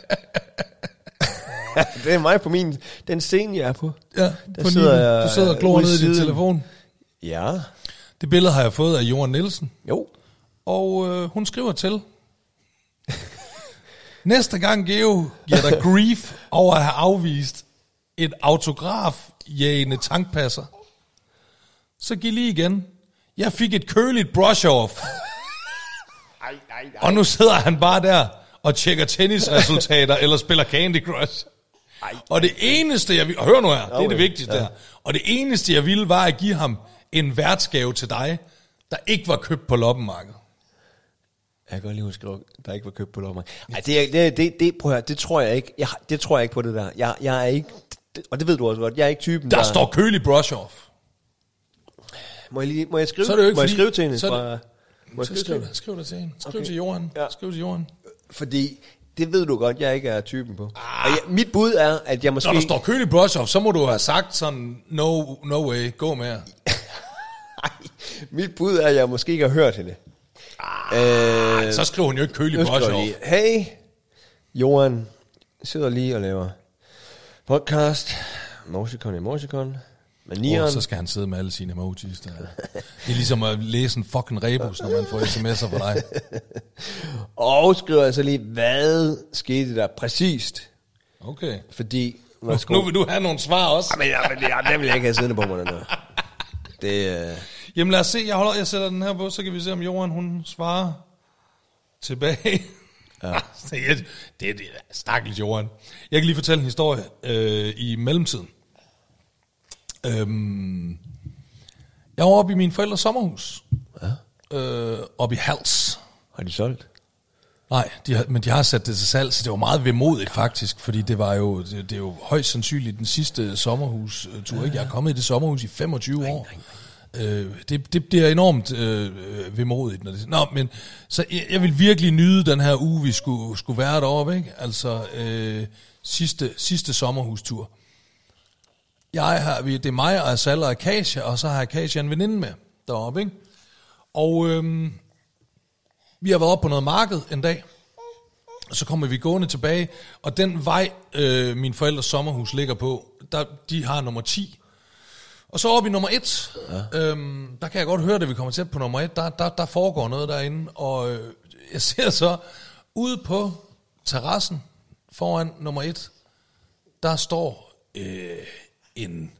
Det er mig på min, den scene, jeg er på. Ja, der på sidder Nibe. jeg Du sidder og glor ude i ned i din siden. telefon. Ja. Det billede har jeg fået af Johan Nielsen. Jo. Og øh, hun skriver til. Næste gang Geo giver dig grief over at have afvist et autografjægende tankpasser, så giv lige igen. Jeg fik et køligt brush-off. Ej, ej, ej. Og nu sidder han bare der og tjekker tennisresultater eller spiller Candy Crush. Ej. Og det eneste, jeg ville... Hør nu her, det er Okay, det vigtigste ja. her. Og det eneste, jeg ville, var at give ham en værtsgave til dig, der ikke var købt på loppemarkedet. Jeg kan godt lige huske, der ikke var købt på lommer. Nej, det, er- det, det, det, prøv at høre, det tror jeg ikke. Jeg, det tror jeg ikke på det der. Jeg, jeg er ikke, det, og det ved du også godt, jeg er ikke typen, Der, der... der står kølig brush-off. Må jeg, lige, må jeg skrive, Så er det jo ikke må jeg fordi- skrive til hende? så er Fra, det- må jeg Så skrive til skriv hende? det, skriv det til hende. Skriv Okay. til Johan. Ja. Skriv til Johan. Fordi det ved du godt, jeg ikke er typen på. Ah. Og jeg, mit bud er, at jeg måske... Når der står kølig brush-off, så må du have sagt sådan, no, no way, gå med jer. Ej, mit bud er, at jeg måske ikke har hørt hende. Ah, øh, Så skriver hun jo ikke kølig nu skriver jeg brush-off. lige, hey, Johan, sidder lige og laver podcast, Morsicon i Morsicon, med Nieren. Oh, så skal han sidde med alle sine emojis der. Det er ligesom at læse en fucking rebus, når man får sms'er fra dig. Og skriver jeg så lige, hvad skete der præcist? Okay. Fordi... Nu, nu vil du have nogle svar også. Men, ja, men ja, den vil jeg ikke have siddende på mig, den der. Det, øh... Jamen lad os se, jeg, holder, jeg sætter den her på, så kan vi se, om Johan hun svarer tilbage. Ja. det, er, det, er, det er stakkels Johan. Jeg kan lige fortælle en historie øh, i mellemtiden. Øhm, jeg var oppe i min forældres sommerhus. Ja. Øh, oppe i Hals. Har de solgt? Nej, de har, men de har sat det til salg, så det var meget vemodigt faktisk, fordi det var jo, det, det er jo højst sandsynligt den sidste sommerhustur. Ikke? Jeg er kommet i det sommerhus i femogtyve år. Nej, nej, nej. Øh, det, det bliver enormt øh, vemodigt. Når det, nå, men så jeg, jeg vil virkelig nyde den her uge, vi skulle, skulle være deroppe, ikke? Altså øh, sidste, sidste sommerhustur. Jeg har, det er mig og Asal og Akasia, og så har Akasia en veninde med deroppe, ikke? Og øh, vi har været oppe på noget marked en dag, og så kommer vi gående tilbage, og den vej, øh, min forældres sommerhus ligger på, der, de har nummer ti. Og så oppe i nummer et, ja. øhm, der kan jeg godt høre, da vi kommer tæt på nummer et, der, der, der foregår noget derinde, og øh, jeg ser så ude på terrassen foran nummer et, der står øh, en,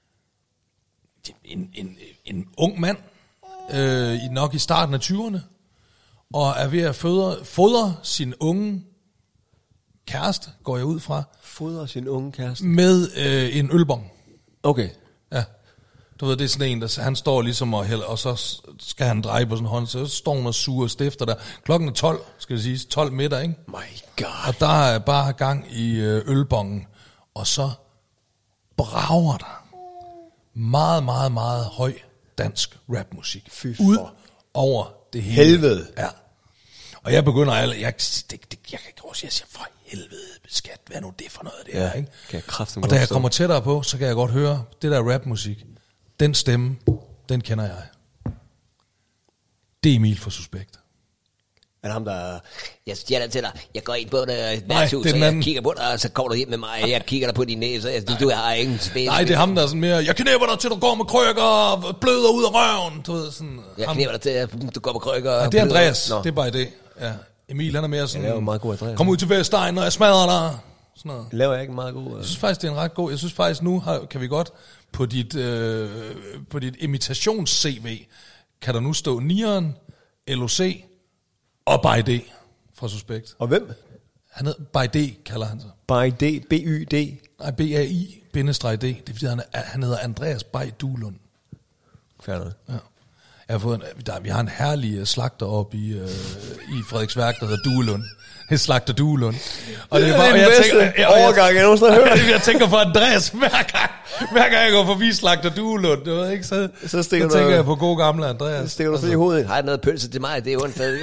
en, en, en ung mand, øh, nok i starten af tyverne, og er ved at fodre, fodre sin unge kæreste, går jeg ud fra. Fodrer sin unge kæreste? Med øh, en ølbong. Okay. Ja. Du ved, det er sådan en, der han står ligesom og hælder, og så skal han dreje på sådan en hånd, så står hun og suger stifter der. Klokken er tolv, skal det siges, tolv middag, ikke? My God. Og der er bare gang i øh, ølbongen, og så brager der meget, meget, meget høj dansk rapmusik. Fy for. Ud over det hele. Helvede. Ja. Og jeg begynder alle, jeg, det, det, jeg kan ikke også, jeg siger, for helvede, skat, hvad er nu det for noget, det Ja, her, ikke? kan jeg kraftigt Og da jeg forstå. kommer tættere på, så kan jeg godt høre, det der rapmusik, den stemme, den kender jeg. Det er Emil for Suspekt. Er det ham, der... Jeg stjæler til dig. Jeg går ind på det Nej, værtshus, det er og den jeg anden. kigger på dig, og så kommer du hjem med mig, og jeg kigger dig på din næse, og du, du har ingen spæs. Nej, det er ham, der er sådan mere, jeg knæpper dig til, du går med krykker og bløder ud af røven. Du ved, sådan, Jeg ham. knæpper dig til, at du går på krykker. Ja, og det er bløder. Andreas, Nå. det er bare det. Ja. Emil, han er mere sådan, Ja, det er jo meget god Andreas. kom ud til Vestegn, og jeg smadrer dig. Sådan noget. Laver jeg ikke en meget god... Jeg synes faktisk, det er en ret god. Jeg synes faktisk, nu har, kan vi godt på dit, øh, på dit imitations-C V, kan der nu stå Nieren, L O C og By D fra Suspekt. Og hvem? Han hedder By D, kalder han sig. By D, B Y D. Nej, B A I bindestreg D. Det er fordi, han, er, han hedder Andreas By Duelund. Færdig. Ja. Jeg har fået en, der, vi har en herlig øh, slagter op i, øh, i Frederiksværk, der hedder Duelund. Det er slagter Duelund. Og det er bare, den og jeg bedste tænker, jeg, og jeg- overgang, jeg nogensinde har hørt. Jeg tænker på Andreas hver gang, hver gang jeg går forbi slagter Duelund, du ved ikke, så, Så stikker så tænker du- jeg på god gamle Andreas. Så stikker du så i hovedet. Har jeg noget pølse til mig? Det er onsdag.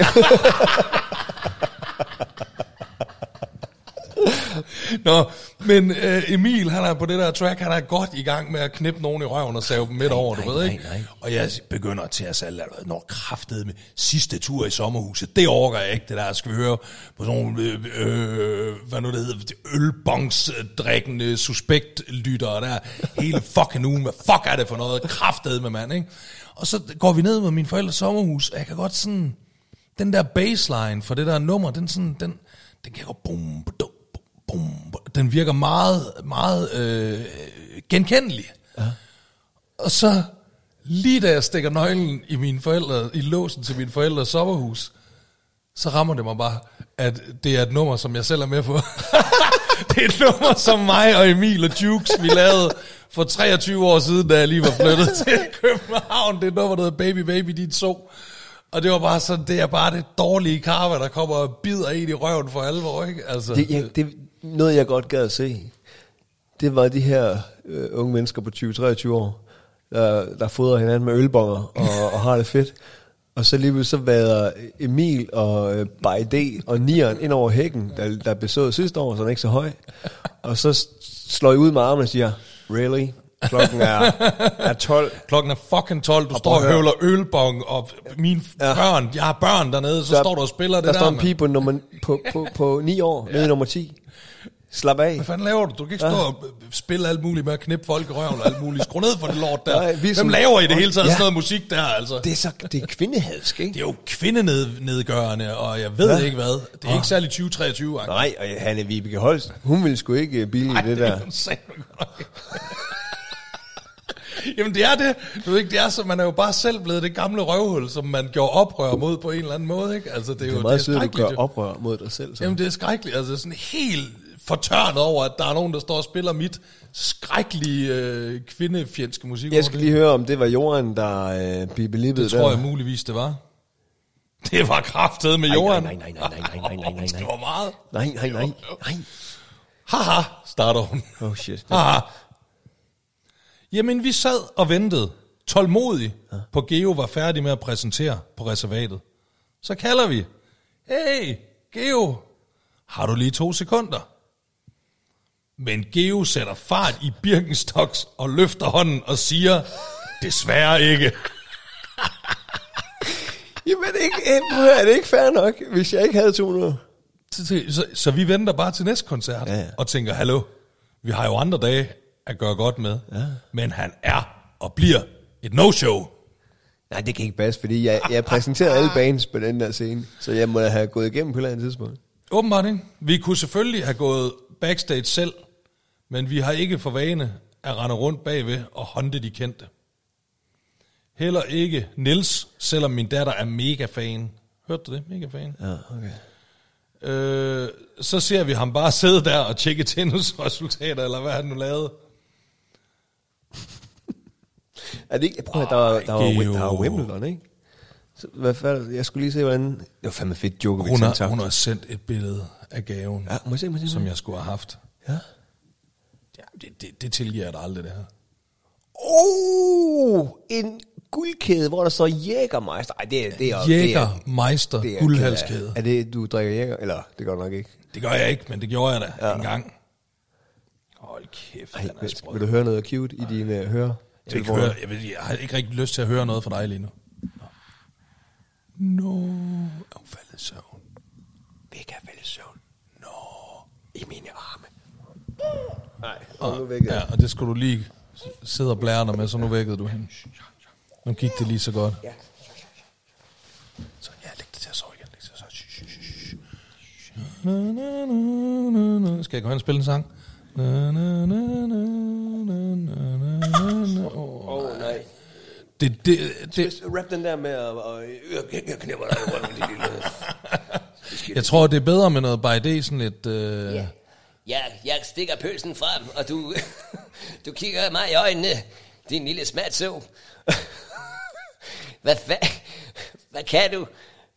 Nå, men øh, Emil, han er på det der track, han er godt i gang med at knippe nogen i røven og save dem midt over, du nej, ved ikke? nej, nej. Og jeg begynder til at sige, når kraftet med sidste tur i sommerhuset, det overgår jeg ikke, det der, skal vi høre på sådan nogle, øh, øh, hvad nu det hedder, ølbongsdrikkende suspektlyttere der, hele fucking ugen, hvad fuck er det for noget, kraftet med mand, ikke? Og så går vi ned med min forældres sommerhus, og jeg kan godt sådan, den der baseline for det der nummer, den sådan, den, den kan gå bum, bum, bum, den virker meget, meget øh, genkendelig. Ja. Og så, lige da jeg stikker nøglen i mine forældre, i låsen til mine forældres sommerhus, så rammer det mig bare, at det er et nummer, som jeg selv er med på. Det er et nummer, som mig og Emil og Jukes, vi lavede for treogtyve år siden, da jeg lige var flyttet til København. Det er et nummer, der hedder Baby Baby Dit So. Og det var bare sådan, det er bare det dårlige karma, der kommer og bider en i røven for alvor, ikke? Altså, Det, ja, det noget, jeg godt gad at se. Det var de her øh, unge mennesker på tyve til treogtyve år, der, der fodrer hinanden med ølbonger og, og har det fedt. Og så lige så vader Emil og øh, By D og Nieren ind over hækken, der, der blev sået sidste år, så den er ikke så høj. Og så slår I ud med armen og siger, really? Klokken er, er tolv. klokken er fucking tolv, du Og står og prøv at høre. høvler ølbong, og mine Ja. børn, jeg har børn dernede, så Der- står du og spiller det Der der. står en mand. pige på, nummer, på, på, på ni år, nede i nummer ti. Slap af. Hvad fanden laver du? Du kan ikke stå og spille alt muligt med at knippe folk i røven og alt muligt. Skru ned for det lort der. Nej, vi er Hvem sådan- laver i det hele taget Ja. sådan noget musik der, altså? Det er, så, det er kvindehadsk, ikke? Det er jo kvindenedgørende, og jeg ved Ja. ikke hvad. Det er ikke særlig tyve treogtyve. Nej, og Hanne Vibeke Holst, hun ville sgu ikke billige Nej, det der. er jo satme godt nok. Jamen det er det. Du ved ikke, det er så, man er jo bare selv blevet det gamle røvhul, som man gjorde oprør mod på en eller anden måde, ikke? Altså det er, Det jo er meget sødt, at du skrækkeligt, gør jo. oprør mod dig selv. Så. Jamen det er skrækkeligt, altså sådan helt fortørnet over, at der er nogen, der står og spiller mit skrækkelige øh, kvindefjendske musik. Jeg skal lige høre, om det var Jorden, der øh, bibelippede Det der. tror jeg muligvis, det var. Det var kraftet med jorden. nej, nej, nej, nej, nej, nej, nej, nej. Det var meget. Nej, nej, nej, nej. Haha, starter hun. Oh shit. Haha. Jamen, vi sad og ventede tålmodigt på Geo var færdig med at præsentere på reservatet. Så kalder vi. Hey, Geo, har du lige to sekunder? Men Geo sætter fart i Birkenstocks og løfter hånden og siger, desværre ikke. Jamen, er det ikke, eh, prøv at høre, er det ikke fair nok, hvis jeg ikke havde to nu? Så, så, så, så vi venter bare til næste koncert Ja, ja. og tænker, hallo, vi har jo andre dage at gøre godt med. Ja. Men han er og bliver et no-show. Nej, det kan ikke passe, fordi jeg, jeg præsenterede alle bands på den der scene, så jeg må have gået igennem på et eller andet tidspunkt. Åbenbart ikke. Vi kunne selvfølgelig have gået backstage selv, men vi har ikke for vane at rende rundt bagved og håndte de kendte. Heller ikke Niels, selvom min datter er mega fan. Hørte du det? Mega fan. Ja, okay. Øh, så ser vi ham bare sidde der og tjekke tennisresultater, eller hvad han nu lavede. Er det ikke, prøv at høre, der, var- der, var, Geo. der var Wimbledon, ikke? Så, hvad fanden, jeg skulle lige se, hvordan... Det var fandme fedt, Djokovic. Hun han har, tabte. hun har sendt et billede af gaven, Ja, må jeg se, må jeg se. som jeg skulle have haft. Ja. Ja, det, det, det tilgiver jeg dig aldrig, det her. Oh, en guldkæde, hvor der står Jägermeister. Ej, det er... Det er Jägermeister det er- guldhalskæde. Er det, du drikker Jäger? Eller, det gør du nok ikke. Det gør jeg ikke, men det gjorde jeg da ja. en gang. Hold kæft, Ej, den er vil, sprød. vil du høre noget cute i dine uh, hører? Jeg, vil ikke høre, jeg, vil, jeg har ikke rigtig lyst til at høre noget fra dig lige nu. Nå. No. Er hun faldet i søvn? Vi kan falde i søvn. No. I mine arme. Nej, og nu vækkede Ja, og det skulle du lige sidde og blære dig med, så nu vækkede du hende. Nu gik det lige så godt. Ja. Så ja, læg det til at sove igen. Læg det til at sove. Na, na, na, na. Skal jeg gå hen og spille en sang? Na, na, na, na, na, na, na. Åh, Åh, oh, nej. Det, det, det, Rap den der med at... Og, jeg, jeg knæpper dig i røven, det lille... jeg tror, det er bedre med noget by day, sådan lidt... Øh, Ja. Jeg, jeg stikker pølsen frem, og du, du kigger mig i øjnene, din lille smatså. Hvad, hvad, hvad kan du?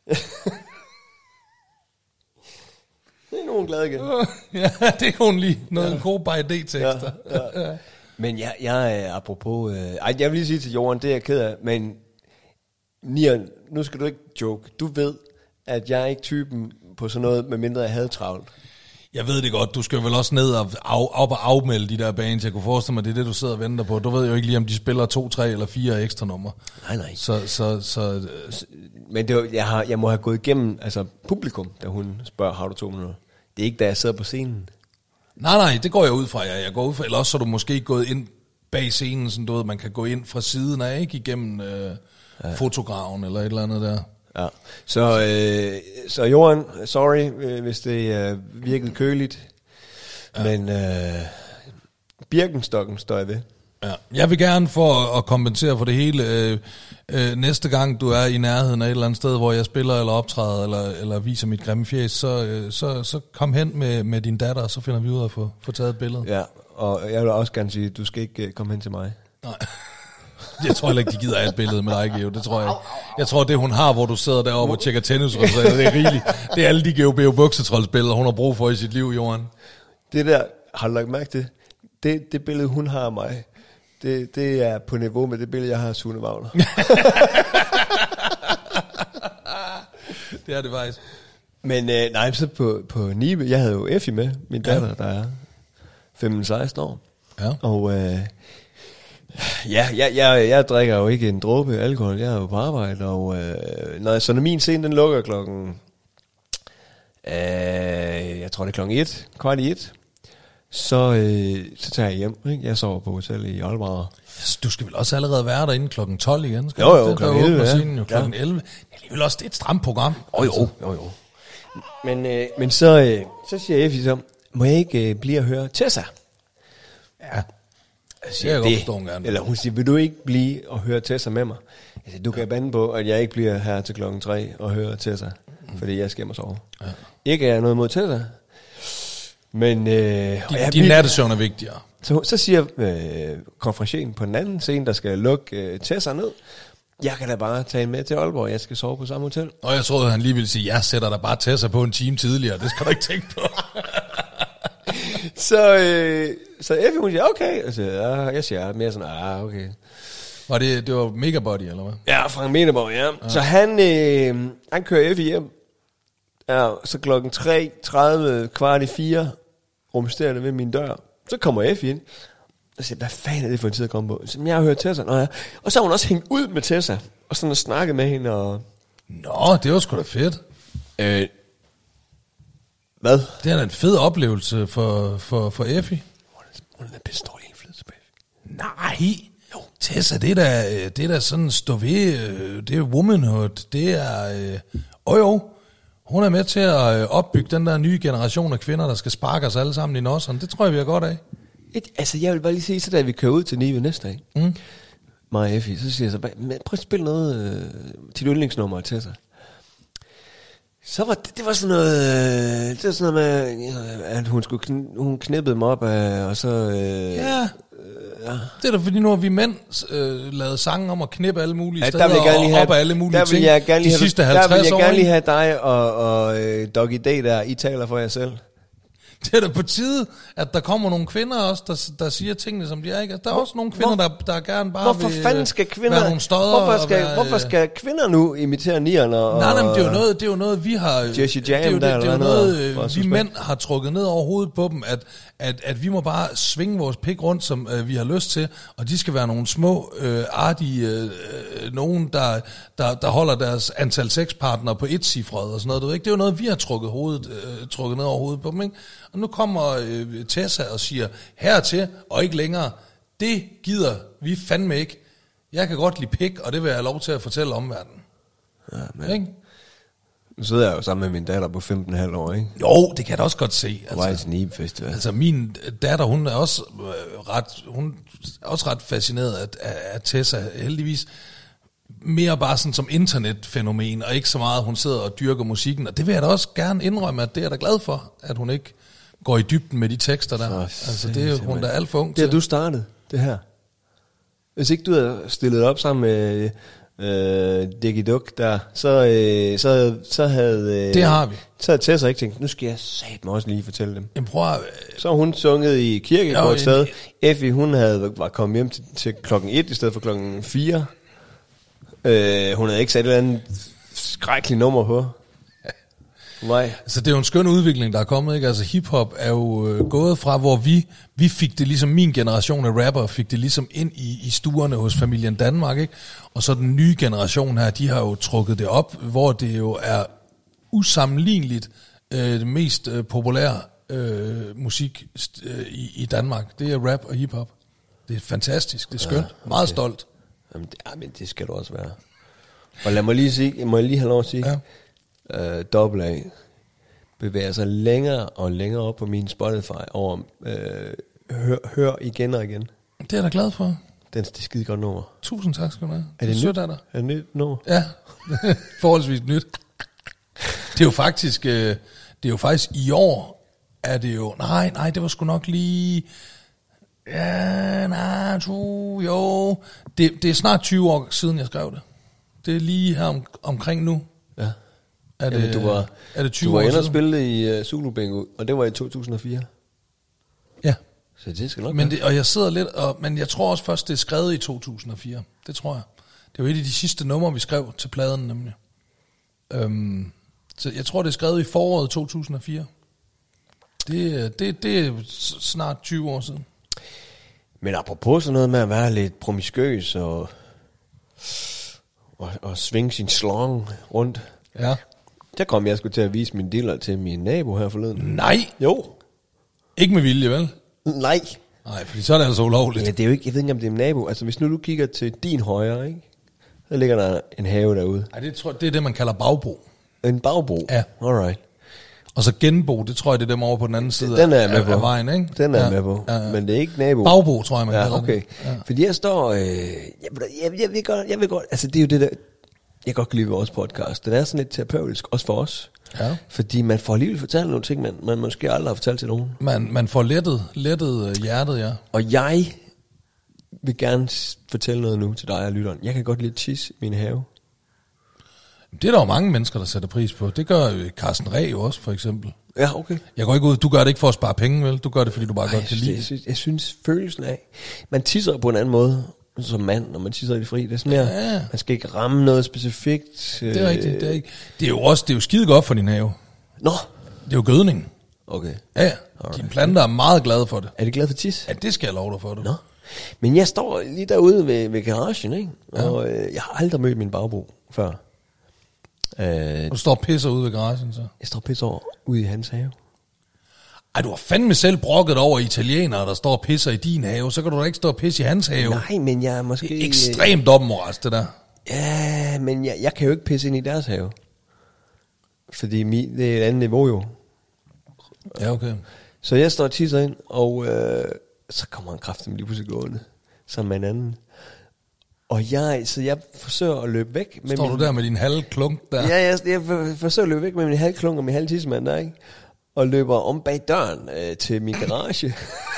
Det er nogen glad igen. ja, det kunne hun lige. Noget ja. gode by day-tekster. Ja, ja. Men jeg, jeg er apropos... Øh, ej, jeg vil lige sige til Jorden, det er jeg ked af, men Nian, nu skal du ikke joke. Du ved, at jeg er ikke typen på sådan noget, med mindre jeg havde travlt. Jeg ved det godt, du skal vel også ned og af, op og afmelde de der bands. Jeg kunne forestille mig, det er det, du sidder og venter på. Du ved jo ikke lige, om de spiller to, tre eller fire ekstra numre. Nej, nej. Så, så, så, Men det var, jeg, har, jeg må have gået igennem altså publikum, da hun spørger, har du to minutter? Det er ikke, da jeg sidder på scenen. nej, nej, det går jeg ud fra. Jeg, jeg går ud fra, eller også så er du måske gået ind bag scenen, sådan du ved, man kan gå ind fra siden af, ikke igennem øh, ja. fotografen eller et eller andet der. Ja. Så, øh, så Jorden, sorry, øh, hvis det øh, virkede køligt. Ja. Men øh, Birkenstokken står jeg ved. Ja. Jeg vil gerne for at kompensere for det hele, øh, øh, næste gang du er i nærheden af et eller andet sted, hvor jeg spiller eller optræder, eller, eller viser mit grimme fjes, så, øh, så, så kom hen med, med din datter, og så finder vi ud af at få, få taget et billede. Ja, og jeg vil også gerne sige, at du skal ikke øh, komme hen til mig. Nej. Jeg tror heller ikke, de gider have et billede med dig, Geo. Det tror jeg ikke. Jeg tror, det hun har, hvor du sidder deroppe og tjekker tennisresultater, det er rigeligt. Det er alle de Geo Beo buksetroldsbilleder, hun har brug for i sit liv, Jorden. Det der, har du lagt mærke til? Det, det billede, hun har af mig, det, det er på niveau med det billede, jeg har af Sune Wagner. Det er det faktisk. Men øh, nej, så på, på Nibe, jeg havde jo Effie med, min datter, ja. Der er femten seksten år. Ja. Og øh, ja, jeg, jeg, jeg drikker jo ikke en dråbe alkohol, jeg er jo på arbejde, og øh, når, så når min scene, den lukker klokken, øh, jeg tror det er klokken et, kvart i et, så, øh, så tager jeg hjem, ikke? Jeg sover på hotel i Aalborg. Du skal vel også allerede være derinde klokken tolv igen? Skal Jo, jo, det, klokken elleve, ja. Jo, klokken ja. elleve. Det er alligevel også det er et stramt program. Oh, jo, jo, jo. Men, øh, men så, øh, så siger Effie så, må jeg ikke øh, blive og høre Tessa? Ja. Jeg siger, jeg det, forstår, hun gerne. eller hun siger, vil du ikke blive og høre Tessa med mig? Jeg siger, du kan bande på, at jeg ikke bliver her til klokken tre og høre Tessa, mm. fordi jeg skal hjem og sove. Ja. Ikke er jeg noget mod Tessa, men... Øh, Din, din nattesøvn er vigtigere. Så, så siger øh, konferencien på den anden scene, der skal lukke øh, Tessa ned, jeg kan da bare tage med til Aalborg, jeg skal sove på samme hotel. Og jeg troede, han lige ville sige, jeg sætter dig bare Tessa på en time tidligere, det skal du ikke tænke på. så, øh, så Effie, hun siger, okay, og så, ja, jeg siger mere sådan, ah, okay. Var det, det var Megabody, eller hvad? Ja, Frank Meneborg, ja. ja. Så han, øh, han kører Effie hjem, ja, så klokken tre tredive, kvart i fire, rumsterende ved min dør. Så kommer Effie ind, og siger, hvad fanden er det for en tid at komme på? Så, jeg har hørt Tessa, nå ja. Og så har hun også hængt ud med Tessa, og sådan og snakket med hende, og... Nå, det var sgu da fedt. Øh, hvad? Det er da en fed oplevelse for, for, for Effie. Hun er da pisse dårlig indflydelse på Effie. Nej, jo. Tessa, det er da, det er da sådan stå ved, det er womanhood, det er, øh, oh jo, hun er med til at opbygge den der nye generation af kvinder, der skal sparke os alle sammen i nosserne. Det tror jeg, vi har godt af. Et, altså, jeg vil bare lige sige, så da vi kører ud til Nive næste dag, mm. mig og Effie, så siger jeg så bare, prøv at spille noget øh, til yndlingsnummer til sig. Så var det, det var sådan noget, det var sådan noget med, at hun skulle kn- hun knippede mig op af, og så... Øh, ja. Ja. Det er da fordi nu har vi mænd øh, lavet sange om at knippe alle mulige ja, steder og have, op af alle mulige der ting jeg gerne de have, sidste halvtreds år. Der vil jeg gerne lige have dig og, og uh, Doggy Day der, I taler for jer selv. det er da på tide, at der kommer nogle kvinder også, der, der siger tingene, som de er, ikke? Der er Hvor, også nogle kvinder, der, der gerne bare hvorfor vil fanden skal kvinder, være nogle stodder. Hvorfor skal, være, hvorfor skal kvinder nu imitere nierne? Og, nej, nej, men det er jo noget, det er jo noget vi har... Jesse det er jo, Jam, det, det, det er jo noget, noget vi mænd har trukket ned over hovedet på dem, at, at, at vi må bare svinge vores pik rundt, som øh, vi har lyst til, og de skal være nogle små, øh, artige, øh, nogen, der, der, der holder deres antal sexpartnere på et cifret og sådan noget. Det er jo noget, vi har trukket, hovedet, øh, trukket ned over hovedet på dem, ikke? Og nu kommer øh, Tessa og siger, hertil og ikke længere, det gider vi fandme ikke. Jeg kan godt lide pik, og det vil jeg have lov til at fortælle omverdenen. Ja, men... Ikke? Nu sidder jeg jo sammen med min datter på femten komma fem år, ikke? Jo, det kan jeg da også godt se. Altså, Vej til Nibe Festival. Altså min datter, hun er også øh, ret, hun er også ret fascineret af, af, af Tessa, heldigvis. Mere bare sådan som internetfænomen, og ikke så meget, at hun sidder og dyrker musikken. Og det vil jeg da også gerne indrømme, at det er jeg da glad for, at hun ikke går i dybden med de tekster der. Så altså det er jo, hun er alt for ung det til. Det har du startet, det her. Hvis ikke du havde stillet op sammen med øh, Diggy Duk der, så, øh, så, så havde... Øh, det har vi. Så havde Tessa ikke tænkt, nu skal jeg satme også lige fortælle dem. Jamen, prøv at, øh, så har hun sunget i kirke på et sted. Effie, hun havde, var kommet hjem til, til klokken et i stedet for klokken fire. Øh, hun havde ikke sat et eller andet skrækkeligt nummer på. Nej. Så det er jo en skøn udvikling, der er kommet, ikke? Altså hiphop er jo øh, gået fra, hvor vi, vi fik det ligesom, min generation af rapper fik det ligesom ind i, i stuerne hos familien Danmark, ikke? Og så den nye generation her, de har jo trukket det op, hvor det jo er usammenligneligt øh, det mest øh, populære øh, musik øh, i, i Danmark. Det er rap og hiphop. Det er fantastisk, det er skønt, ja, okay. Meget stolt. Jamen, det, ja, men det skal du også være. Og lad mig lige sige, må jeg lige have lov at sige, ja. Uh, Double A bevæger sig længere og længere op på min Spotify over uh, hør, hør igen og igen. Det er jeg da glad for. Den, det er skide godt nummer. Tusind tak skal du have. Er det, det nyt? Er, er det nyt nummer? Ja, forholdsvis nyt. Det er jo faktisk, uh, det er jo faktisk i år, er det jo, nej, nej, det var sgu nok lige, ja, nej, to, jo, det, det er snart tyve år siden, jeg skrev det. Det er lige her om, omkring nu. Ja. Er det, Jamen, du var, er det tyve du var år inde og siden? spille i uh, Zulu Bingo, og det var i to tusind og fire. Ja. Så det skal nok men det, og jeg sidder lidt, og, men jeg tror også først, det er skrevet i to tusind og fire. Det tror jeg. Det var et af de sidste numre, vi skrev til pladen, nemlig. Øhm, så jeg tror, det er skrevet i foråret to tusind og fire. Det, det, det er snart tyve år siden. Men apropos sådan noget med at være lidt promiskøs og, og, og svinge sin slong rundt. Ja. Der kom jeg sgu til at vise min diller til min nabo her forleden. Nej. Jo. Ikke med vilje, vel? Nej. Nej, fordi så er det altså ulovligt. Ja, det er jo ikke, jeg ved ikke, om det er min nabo. Altså, hvis nu du kigger til din højre, ikke? Så ligger der en have derude. Nej, det, tror, det er det, man kalder bagbo. En bagbro? Ja. Alright. Og så genbo, det tror jeg, det er dem over på den anden side den er af, med på. af vejen, ikke? Den er ja. jeg med på. Ja, ja. Men det er ikke nabo. Bagbo, tror jeg, man ja, kalder okay. det. Ja. Fordi jeg står... Øh, jeg, jeg, jeg, vil godt, jeg vil godt... Altså, det er jo det der... Jeg kan godt lide vores podcast. Den er sådan lidt terapeutisk, også for os. Ja. Fordi man får alligevel fortalt nogle ting, man, man måske aldrig har fortalt til nogen. Man, man får lettet, lettet hjertet, ja. Og jeg vil gerne fortælle noget nu til dig og lytteren. Jeg kan godt lide tisse i min have. Det er der jo mange mennesker, der sætter pris på. Det gør Carsten Reh jo også, for eksempel. Ja, okay. Jeg går ikke ud, du gør det ikke for at spare penge, vel? Du gør det, fordi du bare Ej, godt kan lide jeg synes, jeg synes, følelsen af... Man tisser på en anden måde som mand, når man tisser i det fri. Det er sådan mere, ja. Man skal ikke ramme noget specifikt. Det er rigtigt, det er ikke. Det er jo også, det er jo skide godt for din have. Nå. Det er jo gødning. Okay. Ja, ja. Dine planter er meget glade for det. Er de glade for tis? Ja, det skal jeg love dig for, du. Nå. Men jeg står lige derude ved, ved garagen, ikke? Ja. Og øh, jeg har aldrig mødt min bagbro før. Øh, og du står og pisser ude ved garagen, så? Jeg står og pisser over ude i hans have. Ej, du har fandme selv brokket over italienere, der står og pisser i din have. Så kan du da ikke stå og pisse i hans have. Nej, men jeg er måske... Det er ekstremt dobbeltmoralsk, det der. Ja, men jeg, jeg kan jo ikke pisse ind i deres have. Fordi mi, det er et andet niveau jo. Ja, okay. Så jeg står og tisser ind, og øh, så kommer en kraftig lige pludselig gående. Sammen med en anden. Og jeg, så jeg forsøger at løbe væk. Med står min, du der med din halve klunk der? Ja, jeg, jeg forsøger at løbe væk med min halve klunk og min halve tissemand der, ikke? Og løber om bag døren øh, til min garage.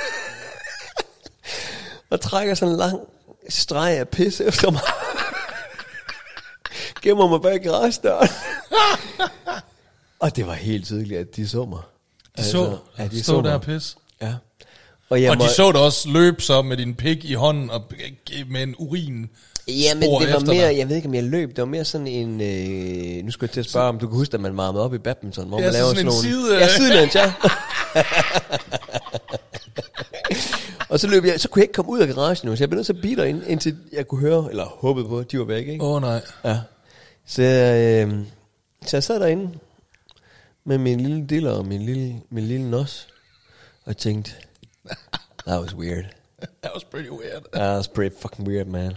Og trækker sådan en lang streg af pis efter mig. Gemmer mig bag garagedøren. Og det var helt tydeligt, at de så mig. De så, Altså, ja, de stod så der mig. pis. Ja. Og, jeg Og må, de så dig også løbe så med din pik i hånden og med en urin. ja, men spor det var efter mere, dig. jeg ved ikke om jeg løb, det var mere sådan en, øh, nu skulle jeg til at spørge, om du kan huske, at man varmede op i badminton, hvor Ja, man så laver sådan sådan en nogle... side- Ja, sidelæns, ja. Og så løb jeg, så kunne jeg ikke komme ud af garagen nu, så jeg blev nødt til at blive derinde, indtil jeg kunne høre, eller håbede på, at de var væk, ikke? Åh oh, nej. Ja. Så, øh, så jeg sad derinde med min lille diller og min lille, min lille nos, og tænkte, that was weird. That was pretty weird. That was pretty fucking weird, man.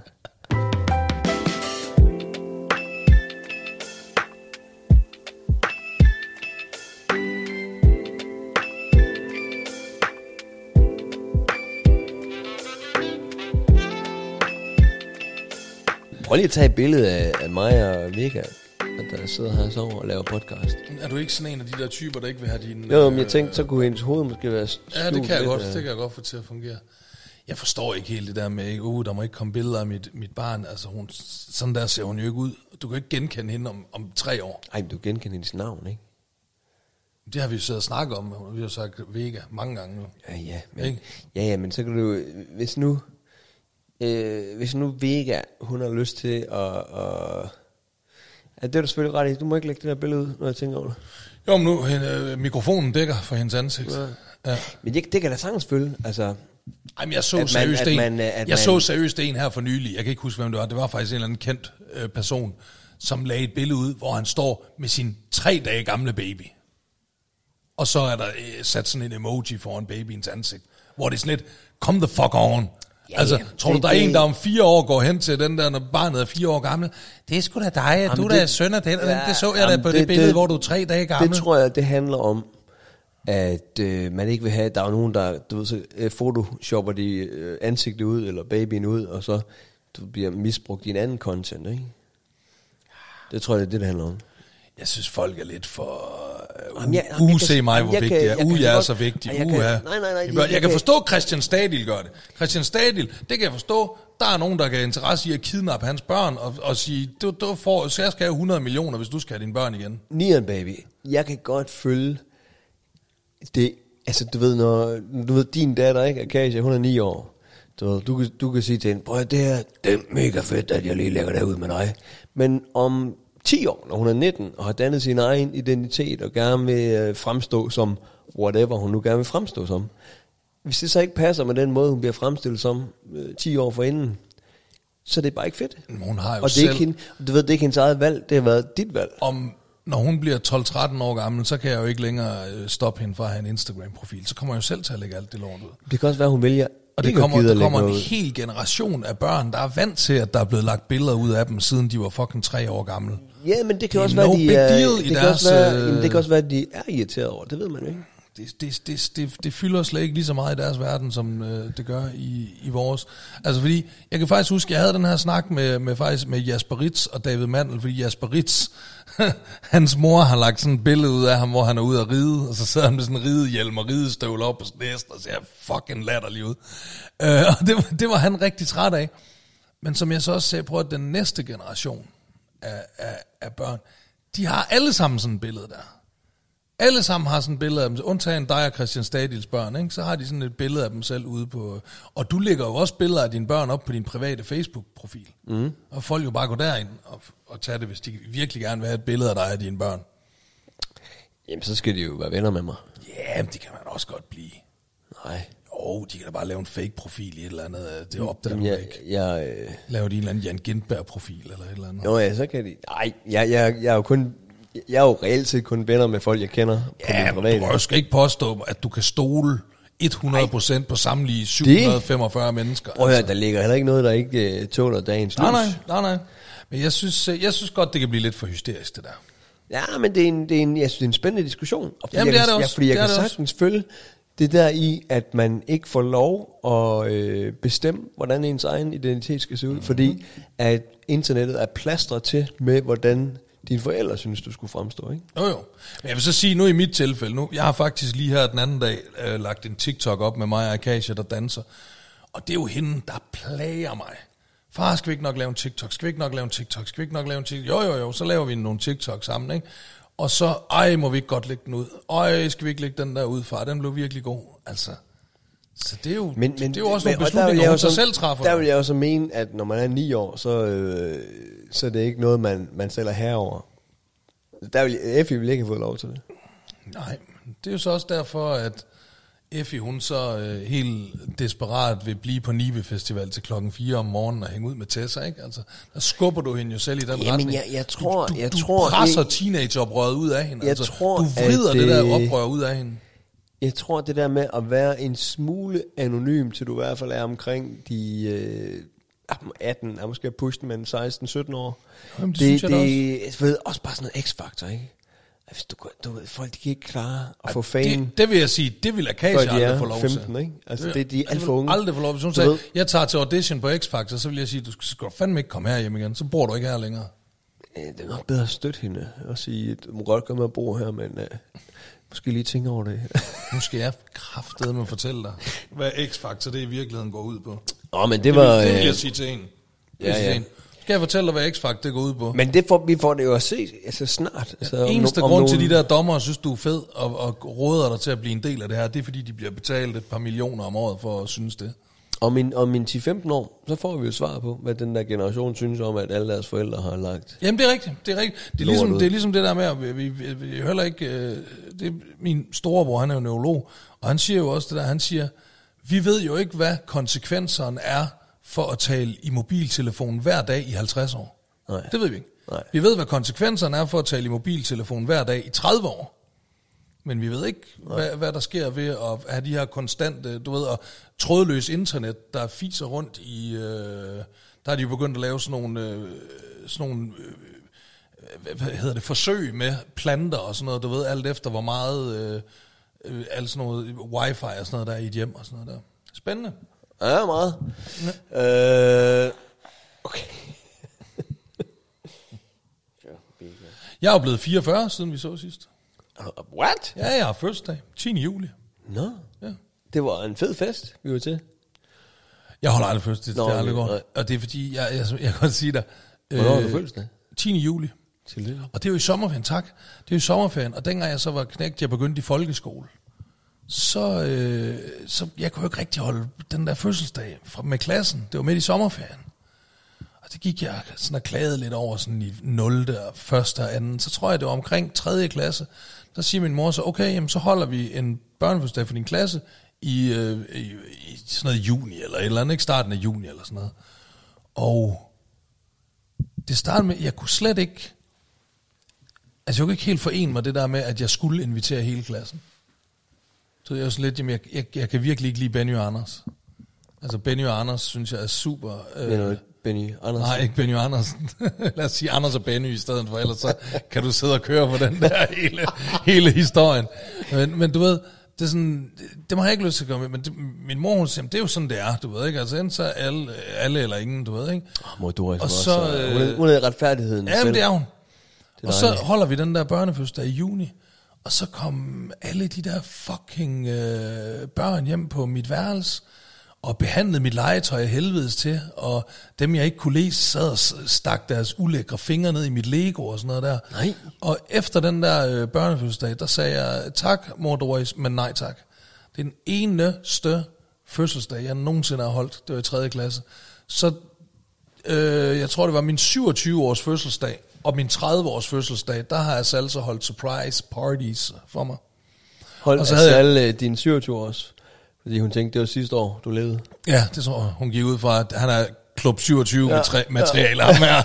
Prøv lige at tage et billede af, af mig og Vega, der sidder her og sover og laver podcast. Er du ikke sådan en af de der typer, der ikke vil have din... Jo, men jeg tænkte, så kunne hendes hoved måske være skjult. Ja, det kan jeg lidt, godt, øh. det kan jeg godt få til at fungere. Jeg forstår ikke helt det der med, uh, der må ikke komme billeder af mit, mit barn. Altså, hun, sådan der ser hun jo ikke ud. Du kan ikke genkende hende om, om tre år. Ej, men du genkender hendes navn, ikke? Det har vi jo siddet og snakket om, og vi har sagt Vega mange gange nu. Ja, ja, men, Ikke? ja, ja, men så kan du, hvis nu, øh, hvis nu Vega, hun har lyst til at, at ja, det er du selvfølgelig ret i, du må ikke lægge det der billede ud, når jeg tænker over det. Jo, men nu, hende, øh, mikrofonen dækker for hendes ansigt. Ja. Ja. Men det, det kan da sagtens følge, altså, Ej, men jeg så At man- seriøst at en, man- at jeg man- så seriøst en her for nylig, jeg kan ikke huske, hvem det var, det var faktisk en eller anden kendt øh, person, som lagde et billede ud, hvor han står med sin tre dage gamle baby. Og så er der øh, sat sådan en emoji foran babyens ansigt, hvor det er sådan lidt, come the fuck on. Ja, altså, ja. tror du, Det- der er det- en, der om fire år går hen til den der, når barnet er fire år gammel? Det er sgu da dig, Jamen, du det- der er søn af den, ja, det så jeg jamen, da på det, det- det billede, det- hvor du er tre dage gammel. det tror jeg, det handler om, at øh, man ikke vil have, der er jo nogen, der, du ved, så øh, photoshopper de øh, ansigtet ud, eller babyen ud, og så du bliver misbrugt i en anden content, ikke? Det tror jeg, det er det, det handler om. Jeg synes, folk er lidt for... Uh, Jamen, jeg- uh, jamen, jeg se kan- mig, jamen, hvor jeg vigtig kan- jeg er. jeg Uh, kan jeg er godt- så vigtig. jeg Uh, kan- ja. nej, nej, nej, Jeg, jeg- jeg, jeg kan kan- forstå, at Christian Stadil gør det. Christian Stadil, det kan jeg forstå. Der er nogen, der kan have interesse i at kidnappe hans børn og, og sige, du, du får, så jeg skal have hundrede millioner, hvis du skal have dine børn igen. Nian baby, jeg kan godt følge det, altså du ved, når du ved, din datter, ikke, Akasia, hun er ni år, du, ved, du, kan, du kan sige til hende, prøv at det her, det er mega fedt, at jeg lige lægger det ud med dig, men om ti år, når hun er nitten, og har dannet sin egen identitet, og gerne vil øh, fremstå som whatever hun nu gerne vil fremstå som, hvis det så ikke passer med den måde, hun bliver fremstillet som øh, ti år forinden, så er det bare ikke fedt. Men hun har jo Og det er selv, ikke hende, du ved, det er ikke hendes eget valg, det har været dit valg. om, når hun bliver tolv tretten år gammel, så kan jeg jo ikke længere øh, stoppe hende fra at have en Instagram-profil. Så kommer jeg jo selv til at lægge alt det lort ud. Det kan også være, hun vælger Og det ikke at kommer, gide der at lægge kommer en noget ud. hel generation af børn, der er vant til, at der er blevet lagt billeder ud af dem, siden de var fucking tre år gamle. Ja, men det kan Det er også no være, de big er, deal i det, kan deres, også være, øh, jamen, det kan også være, at de er irriteret over. Det ved man jo ikke. Det, det, det, det, det fylder slet ikke lige så meget i deres verden, som øh, det gør i, i vores. Altså fordi, jeg kan faktisk huske, jeg havde den her snak med, med, faktisk med Jasper Ritz og David Mandel, fordi Jasper Ritz, hans mor har lagt sådan et billede ud af ham, hvor han er ude at ride, og så sidder han med sådan en ridehjelm og ridestøvler op på næsten, og ser fucking latterlig ud. Øh, og det, var- det var han rigtig træt af. Men som jeg så også sagde, prøv at den næste generation af, af, af børn, de har alle sammen sådan et billede der. Alle sammen har sådan et billede af dem, undtagen dig og Christian Stadils børn, ikke? Så har de sådan et billede af dem selv ude på... Og du lægger jo også billeder af dine børn op på din private Facebook-profil. Mm. Og folk jo bare går derind og, og tager det, hvis de virkelig gerne vil have et billede af dig og dine børn. Jamen, så skal de jo være venner med mig. Ja, men det kan man også godt blive. Nej. Jo, de kan da bare lave en fake-profil i et eller andet. Det opdager Jamen, du jeg, ikke. jeg, øh, Laver de en eller anden Jan Gintberg-profil eller et eller andet. Nå ja, så kan de... Nej, jeg, jeg, jeg er jo kun... Jeg er jo reelt set kun venner med folk, jeg kender på Ja, min men private. du kan jo skal ikke påstå, at du kan stole hundrede procent på samtlige syv hundrede femogfyrre mennesker. Prøv at høre, der ligger heller ikke noget, der ikke uh, tåler dagens Nej, lys. nej, nej, nej. Men jeg synes, jeg synes godt, det kan blive lidt for hysterisk, det der. Ja, men det er en, det er en, jeg synes, det er en spændende diskussion. Og fordi Jamen, jeg det er kan, det ja, også. fordi jeg Det er kan det sagtens følge det der i, at man ikke får lov at øh, bestemme, hvordan ens egen identitet skal se ud. Mm-hmm. Fordi at internettet er plastret til med, hvordan dine forældre synes, du skulle fremstå, ikke? Jo, jo. Men jeg vil så sige, nu i mit tilfælde, nu, jeg har faktisk lige her den anden dag øh, lagt en TikTok op med mig og Akasia, der danser. Og det er jo hende, der plager mig. Far, skal vi ikke nok lave en TikTok? Skal vi ikke nok lave en TikTok? Skal vi ikke nok lave en TikTok? Jo, jo, jo, så laver vi nogle TikTok sammen, ikke? og så, ej, må vi ikke godt lægge den ud. Ej, skal vi ikke lægge den der ud, far? Den blev virkelig god. Altså, så det er jo, men, men, det er jo også men, nogle beslutninger, hun sig selv træffer. Der vil jeg også mene, at når man er ni år, så, øh, så er det ikke noget, man, man sælger herover. Der vil Effie vil ikke have fået lov til det. Nej, det er jo så også derfor, at Effie, hun så øh, helt desperat vil blive på Nibe Festival til klokken fire om morgenen og hænge ud med Tessa, ikke? Altså, der skubber du hende jo selv i den Jamen, retning. Jeg, jeg tror, du du, jeg du tror, presser jeg, teenageoprøret ud af hende. Jeg altså, tror, du vrider at, det der øh, oprør ud af hende. Jeg tror, det der med at være en smule anonym, til du i hvert fald er omkring de øh, atten, er måske pushet med seksten sytten år. Jamen, det, det, synes jeg det, også. Ved, også bare sådan noget X-faktor, ikke? Hvis du, du ved, folk de kan ikke klare at få fame. Det, det vil jeg sige, det vil Akasia aldrig få lov til. femten, ikke? Altså, det, de er alt for unge. Aldrig få lov. Hvis hun sagde, ved, jeg tager til audition på X-Factor, så vil jeg sige, du skal fandme ikke komme her hjem igen. Så bor du ikke her længere. Det er nok bedre at støtte hende og sige, du må godt komme og bo her, men uh, måske lige tænke over det. Nu skal jeg kraftedeme fortælle dig, hvad X-Factor det i virkeligheden går ud på. Åh, men det var... Det vil, det vil jeg sige til en. Ja, ja. Skal jeg fortælle dig, hvad X-Factor det går ud på? Men det får, vi får det jo at se altså snart. Altså, ja, eneste om, grund om til nogen... de der dommere synes, du er fed og, og råder dig til at blive en del af det her, det er fordi, de bliver betalt et par millioner om året for at synes det. Om min, om min ti femten år, så får vi jo svar på, hvad den der generation synes om, at alle deres forældre har lagt. Jamen det er rigtigt, det er rigtigt. Det er ligesom det, er ligesom det der med, at vi, vi, vi, vi heller ikke, øh, det er min storebror, han er jo neurolog, og han siger jo også det der, han siger, vi ved jo ikke, hvad konsekvenserne er for at tale i mobiltelefon hver dag i halvtreds år. Nej. Det ved vi ikke. Nej. Vi ved, hvad konsekvenserne er for at tale i mobiltelefon hver dag i tredive år. Men vi ved ikke, hvad, hvad der sker ved at have de her konstante, du ved, og trådløs internet, der fiser rundt i, øh, der er de jo begyndt at lave sådan nogle, øh, sådan nogle øh, hvad hedder det, forsøg med planter og sådan noget, du ved, alt efter hvor meget, øh, øh, alt sådan noget wifi og sådan noget der er i et hjem og sådan noget der. Spændende. Ja, meget. Ja. Øh, okay. Jeg er jo blevet fireogfyrre, siden vi så sidst. What? Ja, jeg har fødselsdag. tiende juli. Nå. No. Ja. Det var en fed fest, vi var til. Jeg holder aldrig fødselsdag, det, Nå, det er aldrig okay, godt. Og det er fordi, jeg, jeg, jeg kan godt sige dig. Hvornår har du fødselsdag? tiende juli. Tillykke. Og det er jo i sommerferien, tak. Det er jo i sommerferien, og dengang jeg så var knægt, jeg begyndte i folkeskole, så, øh, så jeg kunne jo ikke rigtig holde den der fødselsdag fra, med klassen. Det var midt i sommerferien. Og det gik jeg sådan og klagede lidt over sådan i nul og første og anden. Så tror jeg, det var omkring tredje klasse. Der siger min mor så, okay, jamen, så holder vi en børnefødselsdag for din klasse i, øh, i, i sådan noget juni, eller et eller andet, ikke starten af juni, eller sådan noget. Og det startede med, jeg kunne slet ikke, altså jeg kunne ikke helt forene mig det der med, at jeg skulle invitere hele klassen. Så jeg var sådan lidt, jamen jeg, jeg, jeg kan virkelig ikke lide Benny og Anders. Altså Benny og Anders, synes jeg er super. Øh, Mener du Benny Andersen? Nej, ikke Benny Andersen. Lad os sige Anders og Benny i stedet for, ellers så kan du sidde og køre på den der hele, hele historien. Men, men du ved, det er sådan, det, det må jeg ikke lyst til at gøre med, men det, min mor, hun siger, det er jo sådan, det er, du ved ikke, altså enten så er alle, alle eller ingen, du ved ikke. Oh, mor Doris og så, så, øh, hun, er, hun er retfærdigheden ja, men det er hun. Det er og så holder vi den der børnefødselsdag i juni, og så kom alle de der fucking øh, børn hjem på mit værelse, og behandlede mit legetøj af helvedes til, og dem jeg ikke kunne læse, sad og stak deres ulækre fingre ned i mit Lego og sådan noget der. Nej. Og efter den der øh, børnefødselsdag, der sagde jeg, tak mor Doris, men nej tak. Det er den eneste fødselsdag, jeg nogensinde har holdt. Det var i tredje klasse. Så øh, jeg tror, det var min syvogtyve års fødselsdag, og min tredive års fødselsdag, der har jeg altså holdt surprise parties for mig. Hold og så altså havde alle jeg... din syvogtyve års, fordi hun tænkte, det var sidste år, du levede. Ja, det tror jeg. Hun gik ud fra, at han er klub syvogtyve ja, med materialer. Ja.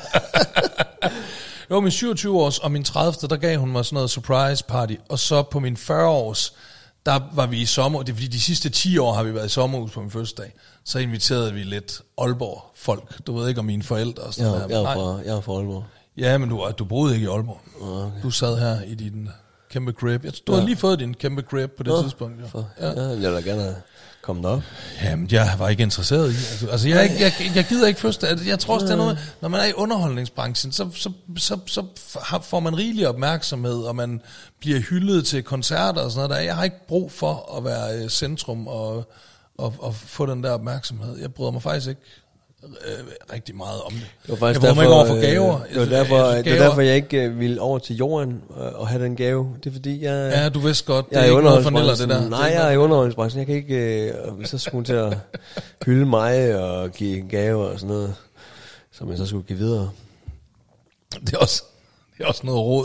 Jo, min syvogtyve års og min tredivte, der gav hun mig sådan noget surprise party. Og så på min fyrre års, der var vi i sommer. Det er fordi, de sidste ti år har vi været i sommerhus på min fødselsdag. Så inviterede vi lidt Aalborg folk. Du ved ikke om mine forældre og sådan ja, der. Jeg er fra, jeg er fra Aalborg. Ja, men du, du boede ikke i Aalborg. Okay. Du sad her i din kæmpe crib. Jeg, du ja. havde lige fået din kæmpe crib på det ja, tidspunkt. Ja. For, ja. ja, jeg vil da gerne komme op. Jamen, jeg var ikke interesseret i. Altså, altså jeg, jeg, jeg gider ikke først. Jeg tror også, det er noget, når man er i underholdningsbranchen, så, så, så, så får man rigelig opmærksomhed, og man bliver hyldet til koncerter og sådan noget der. Jeg har ikke brug for at være centrum og, og, og få den der opmærksomhed. Jeg bryder mig faktisk ikke øh, rigtig meget om det. Det var faktisk jeg derfor, ikke over for gaver. Øh, det, var derfor, jeg, jeg, det var derfor, jeg ikke øh, ville over til jorden og, og have den gave. Det er fordi, jeg... Ja, du vidste godt, det jeg er ikke noget for Niller, det der. Nej, jeg er i underholdningsbranchen. Jeg kan ikke... Øh, hvis jeg skulle til at hylde mig og give gaver og sådan noget, som jeg så skulle give videre. Det er også, det er også noget råd.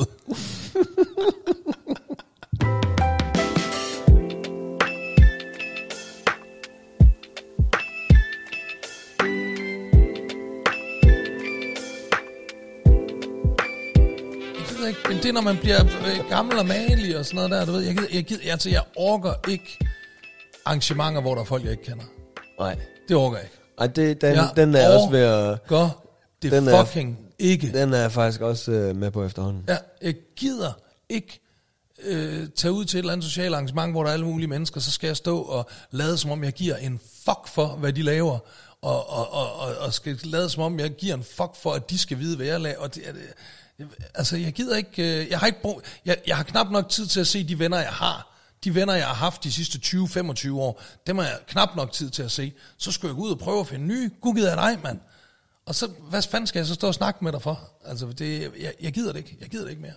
Men det er, når man bliver gammel og malig og sådan noget der, du ved, jeg, gider, jeg, gider, altså, jeg orker ikke arrangementer, hvor der er folk, jeg ikke kender. Nej. Det orker jeg ikke. Ej, det, den, jeg den er også ved at... Gør det den fucking er, ikke. Den er jeg faktisk også øh, med på efterhånden. Ja, jeg gider ikke øh, tage ud til et eller andet socialt arrangement, hvor der er alle mulige mennesker, så skal jeg stå og lade, som om jeg giver en fuck for, hvad de laver, og, og, og, og, og skal lade, som om jeg giver en fuck for, at de skal vide, hvad jeg laver, og det er det... Altså, jeg gider ikke, jeg har ikke brug, jeg, jeg har knap nok tid til at se de venner, jeg har. De venner, jeg har haft de sidste tyve til femogtyve år, dem har jeg knap nok tid til at se. Så skal jeg gå ud og prøve at finde nye. Gud gider jeg dig, mand. Og så, hvad fanden skal jeg så stå og snakke med dig for? Altså, det, jeg, jeg gider det ikke. Jeg gider det ikke mere.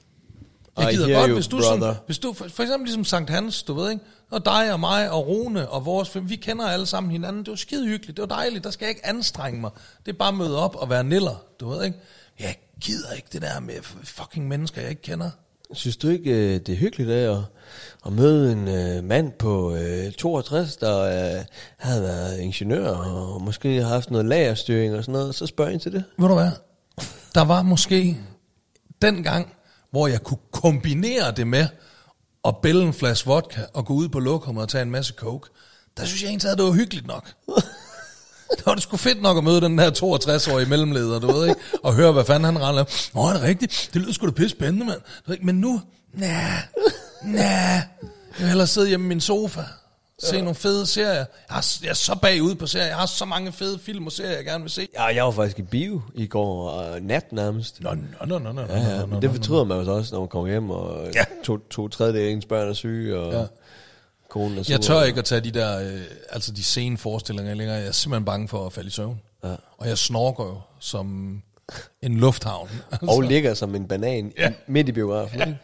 Jeg gider godt, you, hvis du, sådan, hvis du, for, for eksempel ligesom Sankt Hans, du ved ikke, og dig og mig og Rune og vores, vi kender alle sammen hinanden. Det var skide hyggeligt, det var dejligt, der skal jeg ikke anstrenge mig. Det er bare at møde op og være niller, du ved ikke. Jeg gider ikke det der med fucking mennesker, jeg ikke kender. Synes du ikke, det er hyggeligt at, at møde en uh, mand på uh, toogtres, der uh, havde været ingeniør og måske har haft noget lagerstyring og sådan noget, så spørger jeg til det? Ved du hvad? Der var måske den gang, hvor jeg kunne kombinere det med at bælge en flaske vodka og gå ud på lokummet og tage en masse coke. Der synes jeg egentlig, at det var hyggeligt nok. Det var det sgu fedt nok at møde den der toogtres-årige mellemleder, du ved ikke, og høre, hvad fanden han render. Åh, er det rigtigt? Det lyder sgu da pisse spændende, mand. Men nu, nej, nej, jeg vil hellere sidde hjemme i min sofa, se ja. nogle fede serier. Jeg, har, jeg er så bagud på serier, jeg har så mange fede film og serier, jeg gerne vil se. Ja, jeg var faktisk i bio i går, og nat nærmest. Nå, nå, nå, nå, ja, ja, nå, nå, det fortryder man jo også, når man kommer hjem, og ja. to, to tredjedel af ens børn er syge, og... Ja. Jeg tør ikke at tage de der, øh, altså de sene forestillinger længere. Jeg er simpelthen bange for at falde i søvn. Ja. Og jeg snorker jo som en lufthavn. Altså. Og ligger som en banan ja. midt i biografen. Ikke?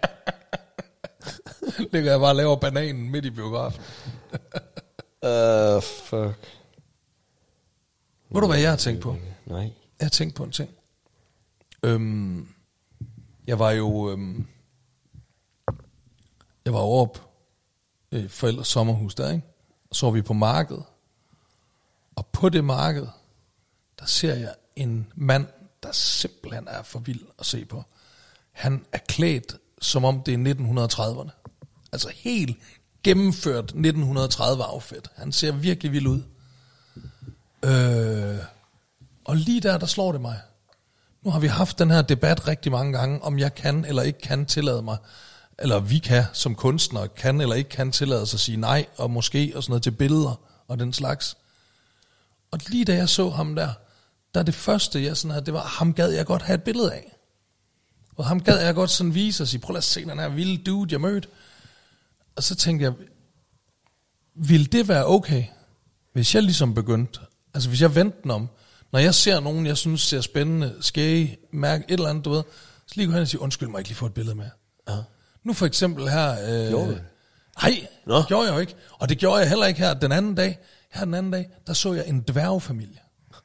Ligger jeg bare og laver bananen midt i biografen. uh, fuck. Ved du, hvad jeg har tænkt på? Nej. Jeg har tænkt på en ting. Øhm, jeg var jo... Øhm, jeg var oppe forældres sommerhus der, ikke? Så var vi på markedet. Og på det marked, der ser jeg en mand, der simpelthen er for vild at se på. Han er klædt, som om det er nitten trediverne. Altså helt gennemført nitten tredive outfit. Han ser virkelig vild ud. Øh, og lige der, der slår det mig. Nu har vi haft den her debat rigtig mange gange, om jeg kan eller ikke kan tillade mig, eller vi kan som kunstnere, kan eller ikke kan tillade sig at sige nej, og måske og sådan noget til billeder og den slags. Og lige da jeg så ham der, der det første jeg sådan havde, det var, ham gad jeg godt have et billede af. Og ham gad jeg godt sådan vise og sige, prøv lad os se den her vilde dude, jeg mødte. Og så tænkte jeg, ville det være okay, hvis jeg ligesom begyndte, altså hvis jeg vendte den om, når jeg ser nogen, jeg synes ser spændende, skæge, mærke et eller andet, du ved, så lige gå hen og sige, undskyld mig, ikke lige få et billede med. Ja. Nu for eksempel her... Øh, gjorde det? Nej, det gjorde jeg jo ikke. Og det gjorde jeg heller ikke her den anden dag. Her den anden dag, der så jeg en dværgfamilie.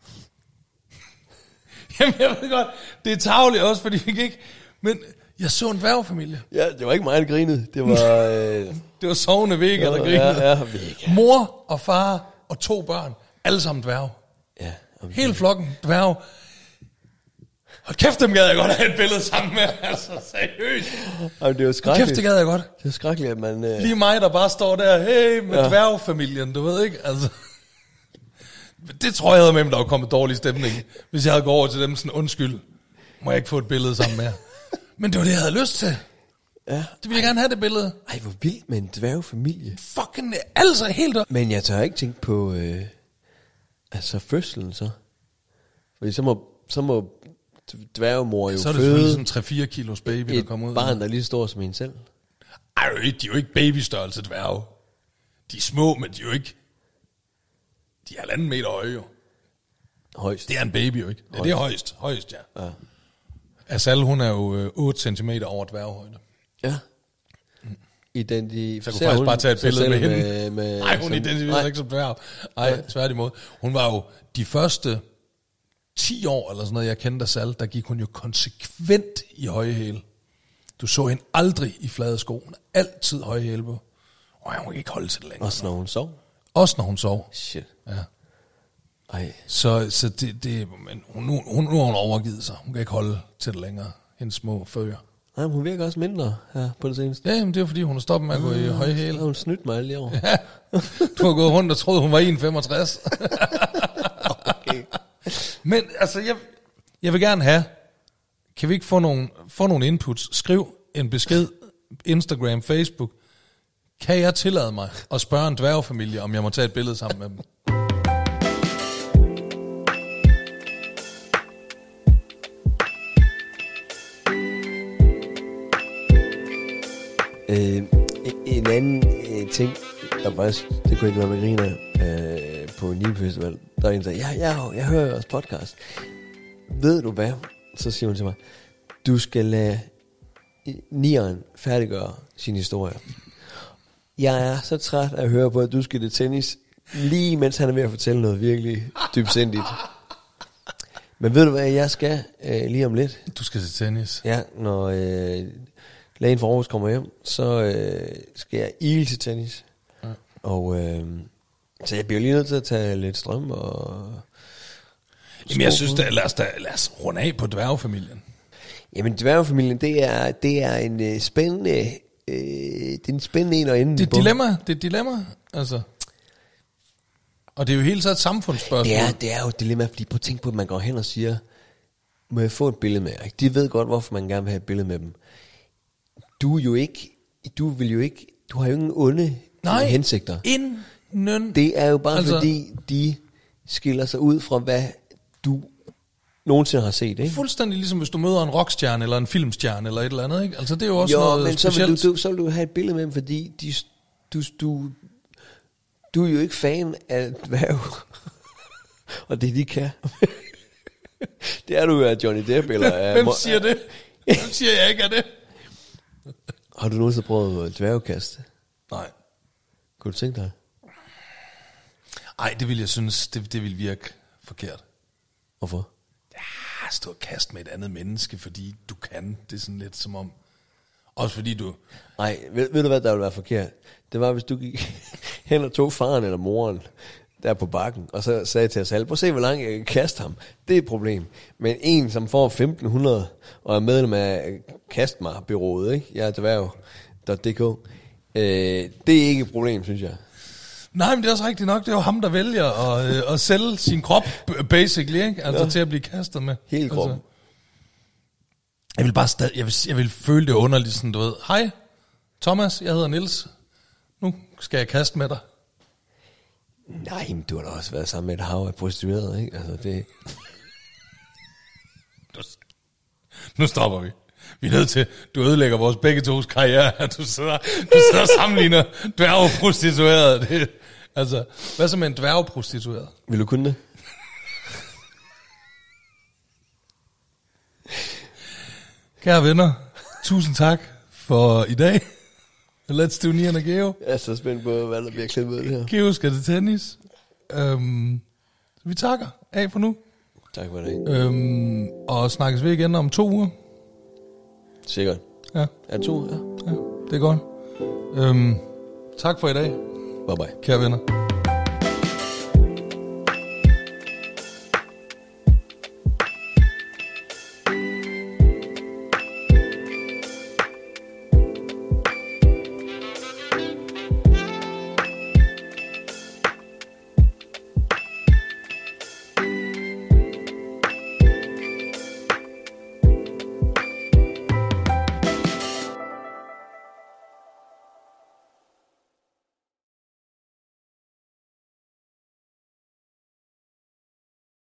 Jamen jeg ved godt, det er tarveligt også, fordi vi ikke... Men jeg så en dværgfamilie. Ja, det var ikke mig, der grinede. Det var... Øh... det var sovende Vega, der grinede. Ja, ja, Vega. Mor og far og to børn, alle sammen dværg. Ja. Okay. Hele flokken dværg. Hold kæft, dem gad jeg godt have et billede sammen med. Altså, seriøst. Jamen, det var skrækkeligt. Kæft, det gad jeg godt. Det var skrækkeligt, at man... Øh... Lige mig, der bare står der, hey, med ja. dværgfamilien, du ved ikke, altså. Det tror jeg havde med, der var kommet dårlig stemning, hvis jeg havde gået over til dem sådan, undskyld, må jeg ikke få et billede sammen med. Men det var det, jeg havde lyst til. Ja. Det ville jeg gerne have, det billede. Ej, hvor vildt med en dværgfamilie. Fucking, altså helt op. Men jeg tør ikke tænke på, øh, altså fødslen så. Fordi så må, så må dværgemor jo så er det føde sådan en tre fire kilos baby, der kommer ud. Et barn, der er lige stor som en selv. Ej, de er jo ikke babystørrelse dværge. De er små, men de er jo ikke... De er halvanden meter høje jo. Højst. Det er en baby jo ikke. Ja, det er højst. Højst, ja. Ja. Asal, hun er jo øh, otte centimeter over dværghøjde. Ja. Identificerer Så jeg kunne faktisk bare tage et billede med hende. Med, med, Nej, hun identificerer ikke som dværg. Nej, tværtimod. Hun var jo de første ti år, eller sådan noget, jeg kendte Asal, der gik hun jo konsekvent i høje hæle. Du så hende aldrig i flade sko. Hun har altid høje hæle på. Og hun kan ikke holde til det længere. Også når hun sov. Også når hun sov. Shit. Ja. Ej. Så, så det, det men hun, nu, hun, nu har hun overgivet sig. Hun kan ikke holde til det længere. Hendes små fører. Nej, hun virker også mindre her på det seneste. Ja, men det er fordi, hun har stoppet med at gå i høje hæle. Så har hun snydt mig alle i år. Ja, du har gået rundt og troede, hun var en komma femogtres. Okay. Men altså, jeg, jeg vil gerne have, kan vi ikke få nogle, få nogle inputs? Skriv en besked, Instagram, Facebook. Kan jeg tillade mig at spørge en dværgfamilie, om jeg må tage et billede sammen med dem? Øh, en anden øh, ting, der faktisk, det kunne ikke være med griner øh, på en Nilfestival, der er en, der siger, ja, ja, jeg hører jeres podcast. Ved du hvad? Så siger hun til mig, du skal lade nieren færdiggøre sin historie. Jeg er så træt af at høre på, at du skal det tennis, lige mens han er ved at fortælle noget virkelig dybsindigt. Men ved du hvad, jeg skal øh, lige om lidt? Du skal til tennis. Ja, når øh, lægen fra Aarhus kommer hjem, så øh, skal jeg ile til tennis. Ja. Og øh, så jeg bliver lige nødt til at tage lidt strøm og... Jamen jeg synes, da, lad, os da, lad os runde af på dværgfamilien. Jamen dværgfamilien, det er, det er en øh, spændende... Øh, det er en spændende en og ende. Det er et dilemma, det er et dilemma, altså. Og det er jo helt så et samfundsspørgsmål. Det er, det er jo et dilemma, fordi prøv at tænke på, at man går hen og siger, må jeg få et billede med jer? De ved godt, hvorfor man gerne vil have et billede med dem. Du er jo ikke, du vil jo ikke, du har jo ingen onde Nej, hensigter. inden. Det er jo bare altså, fordi, de skiller sig ud fra, hvad du nogensinde har set, ikke? Fuldstændig ligesom hvis du møder en rockstjerne eller en filmstjerne eller et eller andet, ikke? Altså det er jo også jo, noget men specielt. så vil, du, du, så vil du have et billede med dem, fordi de, du, du, du er jo ikke fan af dværg. Og det de kan. Det er du jo af Johnny Depp eller af... Hvem siger det? Hvem siger jeg ikke af det? Har du nogensinde prøvet dværgkast? Nej. Kunne du tænke dig? Ej, det vil jeg synes, det, det vil virke forkert. Hvorfor? Ja, stå og kaste med et andet menneske, fordi du kan. Det er sådan lidt som om... Også fordi du... Nej, ved, ved du hvad der ville være forkert? Det var, hvis du gik hen og tog faren eller moren der på bakken, og så sagde til os alle, prøv at se, hvor langt jeg kan kaste ham. Det er et problem. Men en, som får femten hundrede og er medlem af Kast mig-byrået, ikke? Jeg er dværg punktum d k. Øh, det er ikke et problem, synes jeg. Nej, men det er også rigtigt nok. Det er jo ham, der vælger at, øh, at sælge sin krop, basically, ikke? Altså ja. Til at blive kastet med. Hele kroppen. Altså, jeg vil bare stadig, jeg vil, jeg vil føle det underligt, sådan du ved. Hej, Thomas, jeg hedder Niels. Nu skal jeg kaste med dig. Nej, men du har da også været sammen med et hav af prostituerede, ikke? Altså, det... Nu stopper vi. Vi er nødt til, du ødelægger vores begge tos karriere. Du sidder, du sidder og sammenligner dværgprostituerede. Det, altså, hvad så med en dværgprostitueret? Vil du kunne det? Kære venner, tusind tak for i dag. Let's do Nian og Geo. Jeg er så spændt på, hvad der bliver klippet det her. Geo skal til tennis. Øhm, vi takker af for nu. Tak for det. Øhm, og snakkes vi igen om to uger. Sikkert. Ja. Er to? Ja. Ja, det er godt. Øhm, tak for i dag. Bye bye. Kære venner.